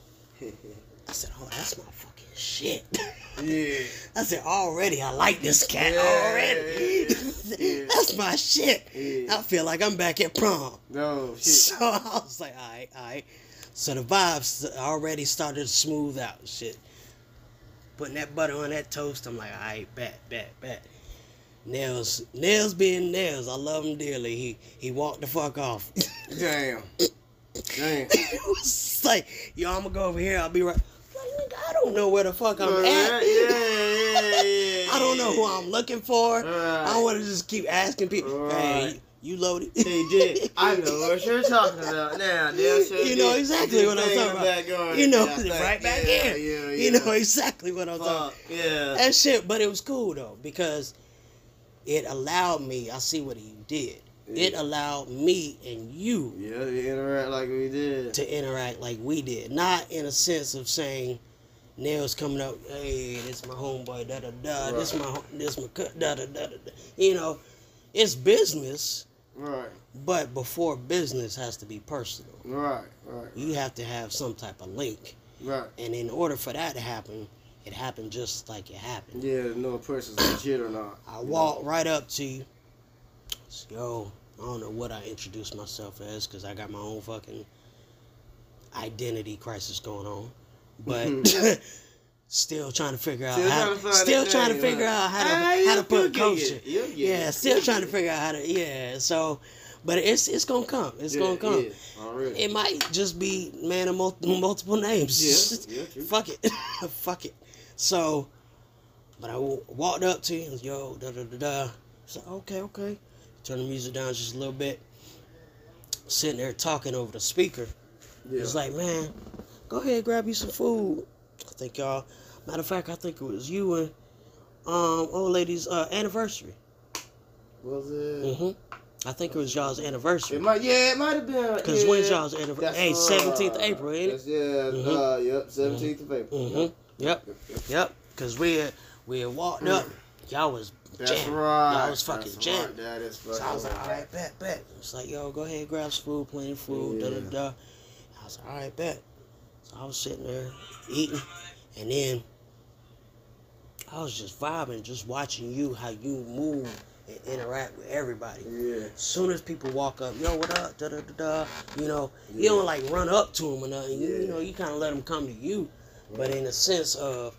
I said, oh, that's my fucking shit. Yeah. I said, already, I like this cat Yeah, already. yeah, yeah. That's my shit. Yeah. I feel like I'm back at prom. No shit. So I was like, all right, all right. So the vibes already started to smooth out and shit. Putting that butter on that toast, I'm like, all right, bet, bet, bet. Nails, Nails being Nails, I love him dearly. He he walked the fuck off. Damn. Damn. It was like, yo, I'm gonna go over here. I'll be right. Like, nigga, I don't know where the fuck I'm Yeah, at. yeah, yeah, yeah. I don't know who I'm looking for. Right. I want to just keep asking people, Right. hey, you loaded? He did. I know what you're talking about now. Damn sure You know did. exactly Did what I'm thing talking in the about. backyard. You know, Yeah, I think- right back yeah, here. Yeah, yeah. You know exactly what I'm Fuck, talking about. yeah. That shit, but it was cool though, because it allowed me, I see what he did. It Yeah. allowed me and you Yeah, they interact like we did. to interact like we did. Not in a sense of saying, Nails coming up, hey, this my homeboy, da da da, this Right. my hom- this my cut, da da da da da. You know, it's business, Right, but before business has to be personal. right, right, You have to have some type of link. right. And in order for that to happen, it happened just like it happened. Yeah, to know a person's legit or not. I walked right up to you. So, yo, I don't know what I introduced myself as because I got my own fucking identity crisis going on. But still trying to figure out Still how trying to find still that trying to thing, figure huh? out how to Ah, how you'll- to put you'll get culture. it. You'll get Yeah, it. still trying to figure out how to yeah. So, but it's it's gonna come. It's Yeah, gonna come. yeah, already. It might just be man of multiple, multiple names. Yeah, yeah, true. Fuck it, fuck it. So, but I w- walked up to you and was, yo, da da da da. So okay, okay. Turn the music down just a little bit. Sitting there talking over the speaker. Yeah. It's like, man, go ahead, grab you some food. I think y'all. Matter of fact, I think it was you and um old lady's uh, anniversary. Was it? Mhm. I think it was y'all's anniversary. It might, yeah, it might have been. Because yeah. when's y'all's anniversary? That's, Hey, uh, seventeenth of April, ain't it? that's- Yeah, Mhm. uh, yep, seventeenth of April. Mm-hmm. Yep. Yep. Yep, yep. Yep. Because we had, we had walked up. Y'all was That's jamming. right. Y'all was fucking That's jamming. right. That is fucking So I was like, right. all right, bet, bet. It's like, yo, go ahead, grab some food, plenty of food, Yeah. da da da. I was like, all right, bet. So I was sitting there eating, and then I was just vibing, just watching you, how you move and interact with everybody. Yeah. As soon as people walk up, yo, what up, da da da da, you know, you Yeah. don't like run up to them or nothing. You, you Yeah. know, you kind of let them come to you, but in a sense of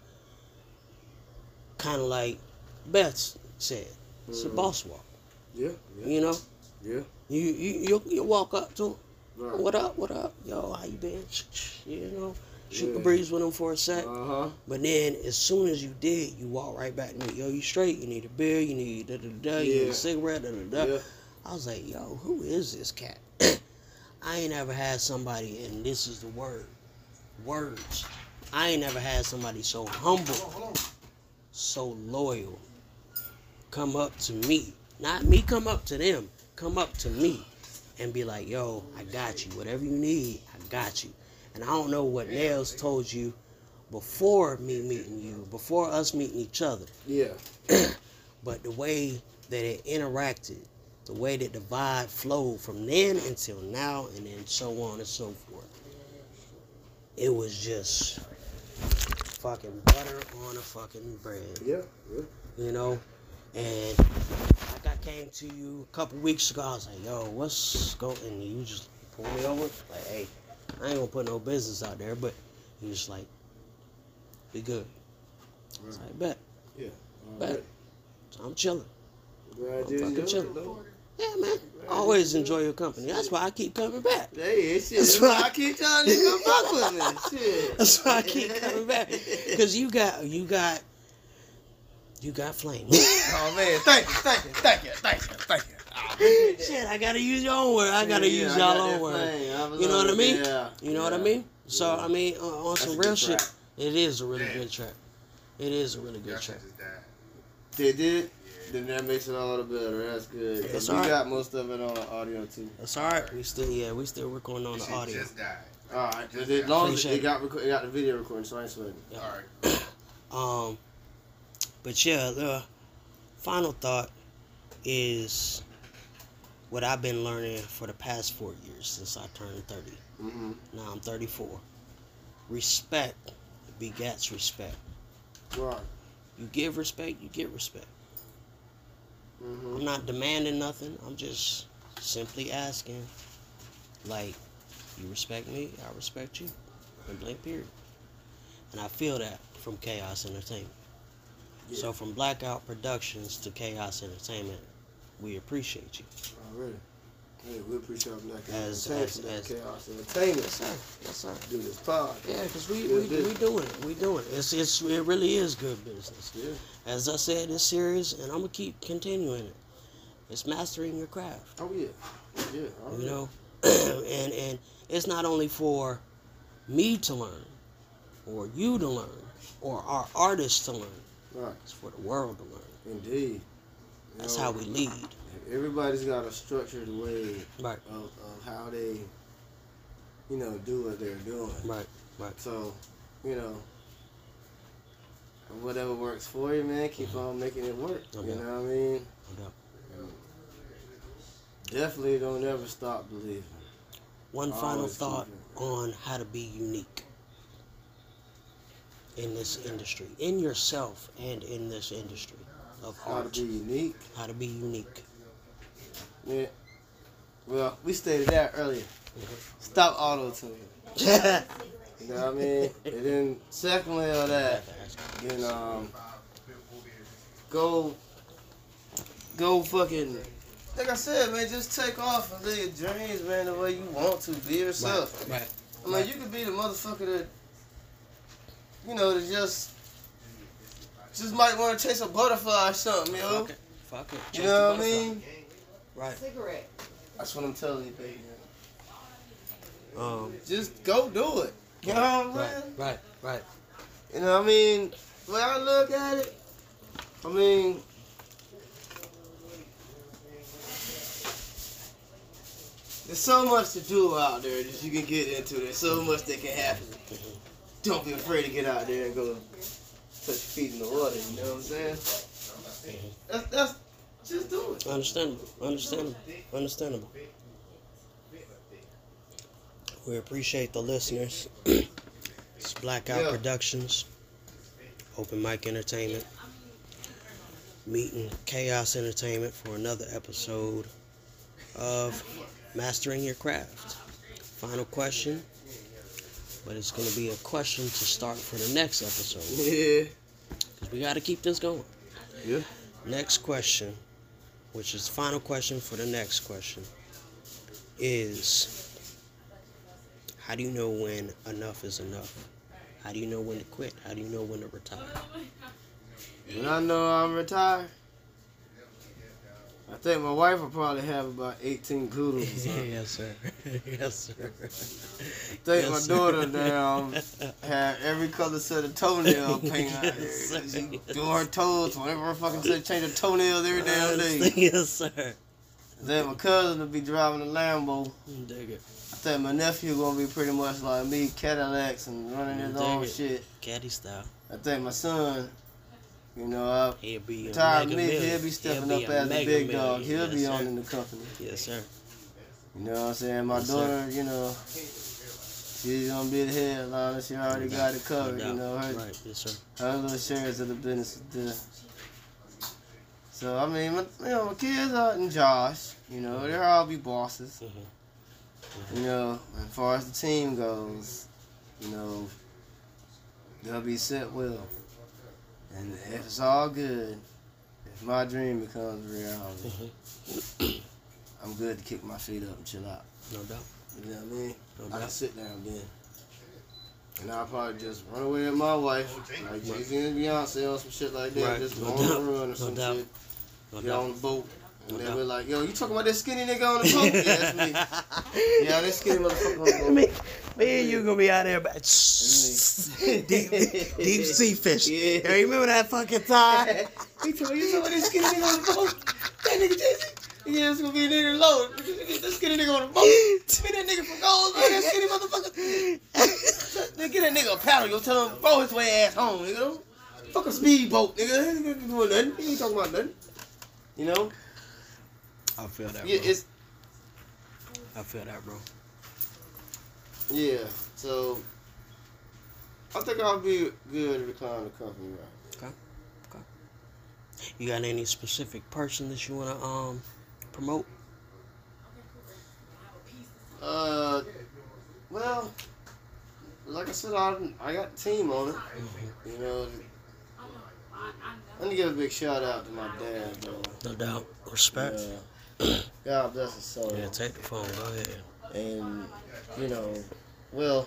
kind of like Beth said, it's a Mhm. boss walk. Yeah. Yeah. You know, Yeah. you you you, you walk up to them, Right. what up, what up, yo, how you been? You know, shoot the Yeah. breeze with them for a sec. Uh huh. But then, as soon as you did, you walk right back to me. Yo, you straight? You need a beer? You need da da da? You need Yeah. a cigarette? Da da da. Yeah. I was like, yo, who is this cat? I ain't ever had somebody, and this is the word, words. I ain't never had somebody so humble, so loyal, come up to me. Not me come up to them. Come up to me and be like, yo, I got you. Whatever you need, I got you. And I don't know what Nails told you before me meeting you, before us meeting each other. Yeah. But the way that it interacted, the way that the vibe flowed from then until now, and then so on and so forth, it was just fucking butter on a fucking bread, Yeah. Yeah. you know? And like I came to you a couple weeks ago, I was like, yo, what's going, and you just pulled me over, like, hey, I ain't gonna put no business out there, but you just like, be good. I was like, bet. Yeah. But so I'm chilling. Glad I'm you fucking enjoyed chilling. it, though. Yeah, man. I always enjoy your company. That's why I keep coming back. Hey, shit. That's That's why- why I keep trying to come back with me. Shit. That's why I keep coming back. Cause you got, you got, you got flame. Oh man, thank you, thank you, thank you, thank you, thank you. I appreciate that. Shit, I gotta use your own word. I gotta Yeah, use I y'all got own that word. flame. I was You know on what I it, mean? Yeah. You know what I Yeah. mean? So Yeah. I mean, uh, on That's some a real good shit, track. it is a really Yeah. good track. It is a really good track. They did? Then that makes it all the better. That's good. That's we all right. got most of it on audio too. That's all right. We still, yeah, we still recording on the Shit audio. just died. All right. But as long as Appreciate it got, reco- it got the video recording, so I ain't sweating. Yeah. All right. Um, but yeah, the final thought is what I've been learning for the past four years since I turned thirty. Mm-hmm. Now I'm thirty-four. Respect begets respect. Right. You give respect, you get respect. Mm-hmm. I'm not demanding nothing. I'm just simply asking, like, you respect me, I respect you. And blank period. And I feel that from Chaos Entertainment. Yeah. So from Blackout Productions to Chaos Entertainment, we appreciate you. Already. Hey, we appreciate Black As- Entertainment, as- Black as- Chaos Entertainment. Yes, sir. Yes, sir. Do this pod. Yeah, because we, we, Good we business. doing it. We doing it. It's, it's, it really is good business. Yeah. As I said, it's serious, and I'm going to keep continuing it. It's mastering your craft. Oh yeah. Yeah. Already. You know, and and it's not only for me to learn, or you to learn, or our artists to learn. Right. It's for the world to learn. Indeed. You That's know, how we lead. Everybody's got a structured way Right, of, of how they, you know, do what they're doing. right, right. So, you know, whatever works for you, man, keep on making it work. Okay. You know what I mean? No doubt. Definitely don't ever stop believing. One final Always thought keep on how to be unique in this industry, in yourself, and in this industry of How art. to be unique. How to be unique. Yeah. Well, we stated that earlier. Stop auto tuning. yeah, You know what I mean? And then secondly of that, then um go go fucking like I said, man, just take off and live your dreams, man, the way you want to. Be yourself. right. I mean, you could be the motherfucker that, you know, that just, just might want to chase a butterfly or something, yo. Fuck it. Fuck it. You Chase know the what I mean? butterfly. Right. Cigarette. That's what I'm telling you, baby. Um. Just go do it. You know what I'm Right. saying? Right. Right. You know what I mean? When I look at it, I mean, there's so much to do out there that you can get into. There's so much that can happen. Don't be afraid to get out there and go touch your feet in the water. You know what I'm saying? That's, that's just do it. Understandable. Understandable. Understandable. We appreciate the listeners. It's Blackout Yeah. Productions, Open Mic Entertainment, meeting Chaos Entertainment for another episode of Mastering Your Craft. Final question, but it's going to be a question to start for the next episode Yeah. because we got to keep this going. Yeah. Next question, which is the final question for the next question, is how do you know when enough is enough? How do you know when to quit? How do you know when to retire? When I know I'm retired, I think my wife will probably have about eighteen kudos. or something. Yes, sir. Yes, sir. I think Yes, my sir. daughter down had every color set of toenail paint out Yes, there. sir. She do her toes, whenever her fucking said change her toenails every damn day. Yes, sir. Then my cousin will be driving a Lambo. Dig it. I think my nephew gonna be pretty much like me, Cadillacs and running his Dig own it. shit. Caddy style. I think my son, you know, I He'll be a retired mega me, million. he'll be stepping He'll be up a as a mega big million. dog. He'll Yes, be sir. owning the company. Yes, sir. You know what I'm saying? My Yes, sir. daughter, you know, she's gonna be the headliner. She already No got doubt. it covered. No You know, doubt. her, Right. Yes, sir. her little shares of the business is there. So I mean, my, you know, my kids are and Josh, you know, they'll all be bosses. Mhm. You know, as far as the team goes, you know, they'll be set well. And if it's all good, if my dream becomes reality, Mm-hmm. I'm good to kick my feet up and chill out. No doubt. You know what I mean? No I doubt. can sit down then. And I'll probably just run away with my wife, like Jay-Z and Beyonce or some shit like that. Right. Just No go on doubt. a run or No some doubt. shit. No Get doubt. on the boat. And No they doubt. be like, yo, you talking about that skinny nigga on the boat? Yeah, that's me. Yeah, that skinny motherfucker on the boat. me, me and you gonna be out there, but me. deep, deep sea fish. Yeah. You remember that fucking time? He told you talking about that skinny nigga on the boat? That nigga Jay-Z? Yeah, it's gonna be a nigga low. That skinny nigga on the boat. Be that nigga from Gold, man. That skinny motherfucker. Nigga, get that nigga a paddle. Yo, tell him, throw his way ass home, nigga. Fuck a speedboat, nigga. He ain't doing nothing. He ain't talking about nothing. You know? I feel that, bro. Yeah, it's, I feel that, bro. yeah, so I think I'll be good at the kind of company, right? Okay. Okay. You got any specific person that you wanna um promote? Uh, well, like I said, I, I got the team on it. Mm-hmm. You know, I need to give a big shout out to my dad, bro. No doubt. Respect. Uh, God bless his soul. Yeah, take the phone. Go ahead. And, you know, well,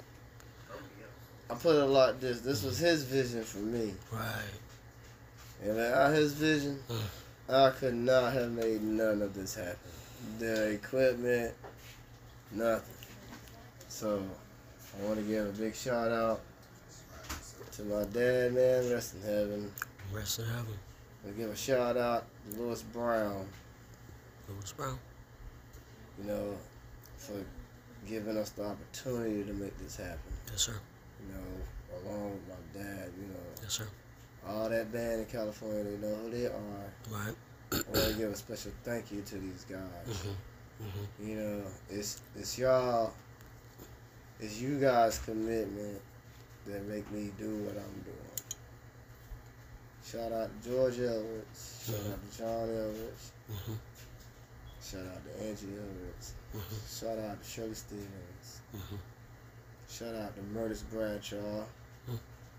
I put it like this. This was his vision for me. Right. And without his vision, I could not have made none of this happen. The equipment, nothing. So, I want to give a big shout out to my dad, man. Rest in heaven. Rest in heaven. I give a shout out to Louis Brown, Louis Brown. you know, for giving us the opportunity to make this happen. Yes, sir. You know, along with my dad, you know. Yes, sir. All that band in California, they know who they are. Right. I want to give a special thank you to these guys. Mm-hmm. Mm-hmm. You know, it's it's y'all, it's you guys' commitment that make me do what I'm doing. Shout out to George Edwards. Shout Mhm. out to John Edwards. Mm-hmm. Shout out to Angie Edwards. Mm-hmm. Shout out to Shirley Stevens. Mm-hmm. Shout out to Murtis Bradshaw. Mm.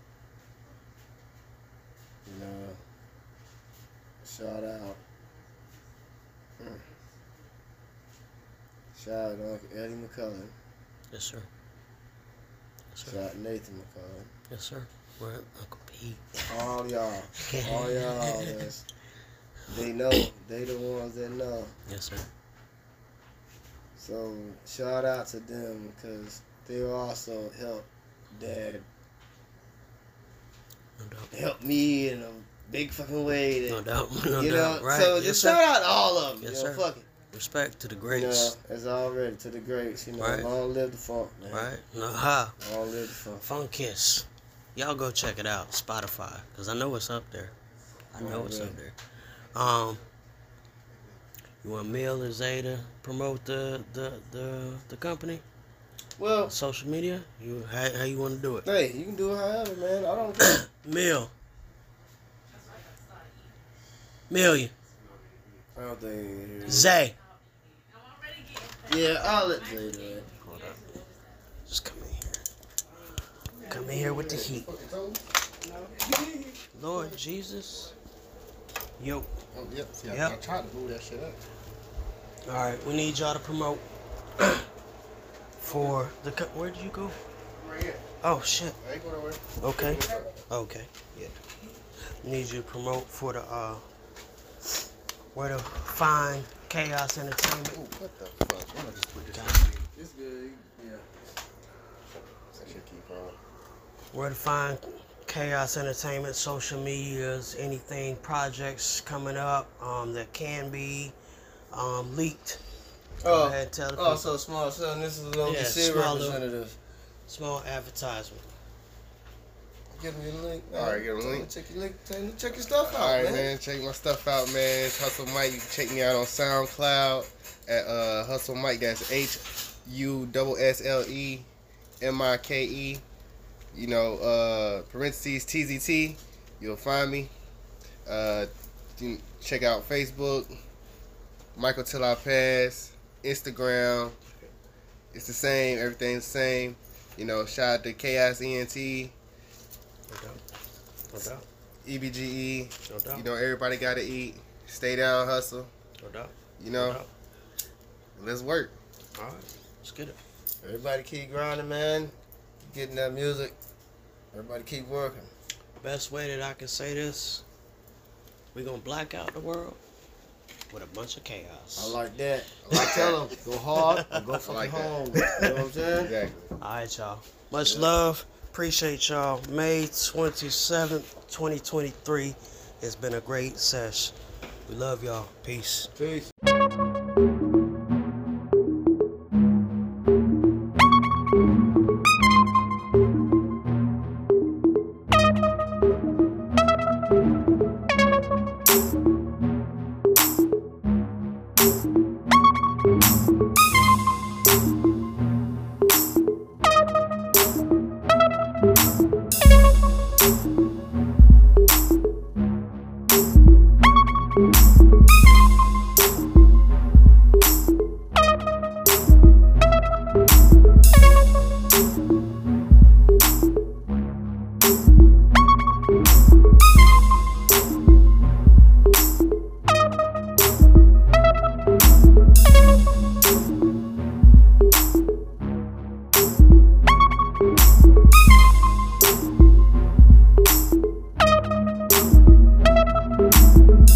You know, shout out. Mm. Shout out to Uncle Eddie McCullough. Yes, sir. Yes, sir. Shout out to Nathan McCullough. Yes, sir. Where Uncle Pete. All y'all. All y'all. That's, they know. They the ones that know. Yes, sir. So shout out to them because they also help Dad. No doubt. Help me in a big fucking way. No That, doubt. No you doubt. know, Right. so yes, just sir. shout out to all of them. Yes, you know, sir. fuck it. Respect to the You greats. know, it's already to the greats. You know, Right. long live the funk, man. Right. No, ha. Long live the funk. Funk Kiss. Y'all go check it out. Spotify. Because I know it's up there. I know Right, it's right. up there. Um, you want Mill or Zay to promote the, the, the, the company? Well, Social media? You how, how you want to do it? hey, you can do it however, man. I don't care. Mill. Million. I don't think. Zay. Yeah, I'll let Jay do it. Hold up. Just come in here. Come in here with the heat. Lord Jesus. Yo. Oh, yep. See, I, Yep. I tried to move that shit up. Alright, we need y'all to promote for the co- where did you go? Right here. Oh shit. I ain't going nowhere. Okay. Okay. Yeah. We need you to promote for the uh where to find Chaos Entertainment. Ooh, what the fuck? I'm gonna just put this Got it. It's good. Yeah. That shit keep on. Where to find Chaos Entertainment, social medias, anything, projects coming up um, that can be um, leaked. Go Oh, ahead and tell the oh, people. so small son. This is a little Yeah, city small little- representative. Small advertisement. Give me a link. All right, give him a Tell link. Check your link. Tell me- Check your stuff out, All right, man. man. Check my stuff out, man. It's Hustle Mike. You can check me out on SoundCloud at uh, Hustle Mike. That's H U S S L E M I K E. You know, uh, parentheses T Z T. You'll find me. Uh, you can check out Facebook, Michael Till I Pass, Instagram. It's the same. Everything's the same. You know, shout out to Chaos E N T. No doubt. No doubt. E B G E. No doubt. You know, everybody got to eat. Stay down, hustle. No doubt. You know, No doubt. let's work. All right. Let's get it. Everybody keep grinding, man. Getting that music. Everybody keep working. Best way that I can say this, we gonna black out the world with a bunch of chaos. I like that. I I like tell that. them, go hard or go fucking like that. home. You know what I'm saying? Exactly. All right, y'all. Much Yeah. love. Appreciate y'all. May twenty-seventh, twenty twenty-three. It's been a great sesh. We love y'all. Peace. Peace.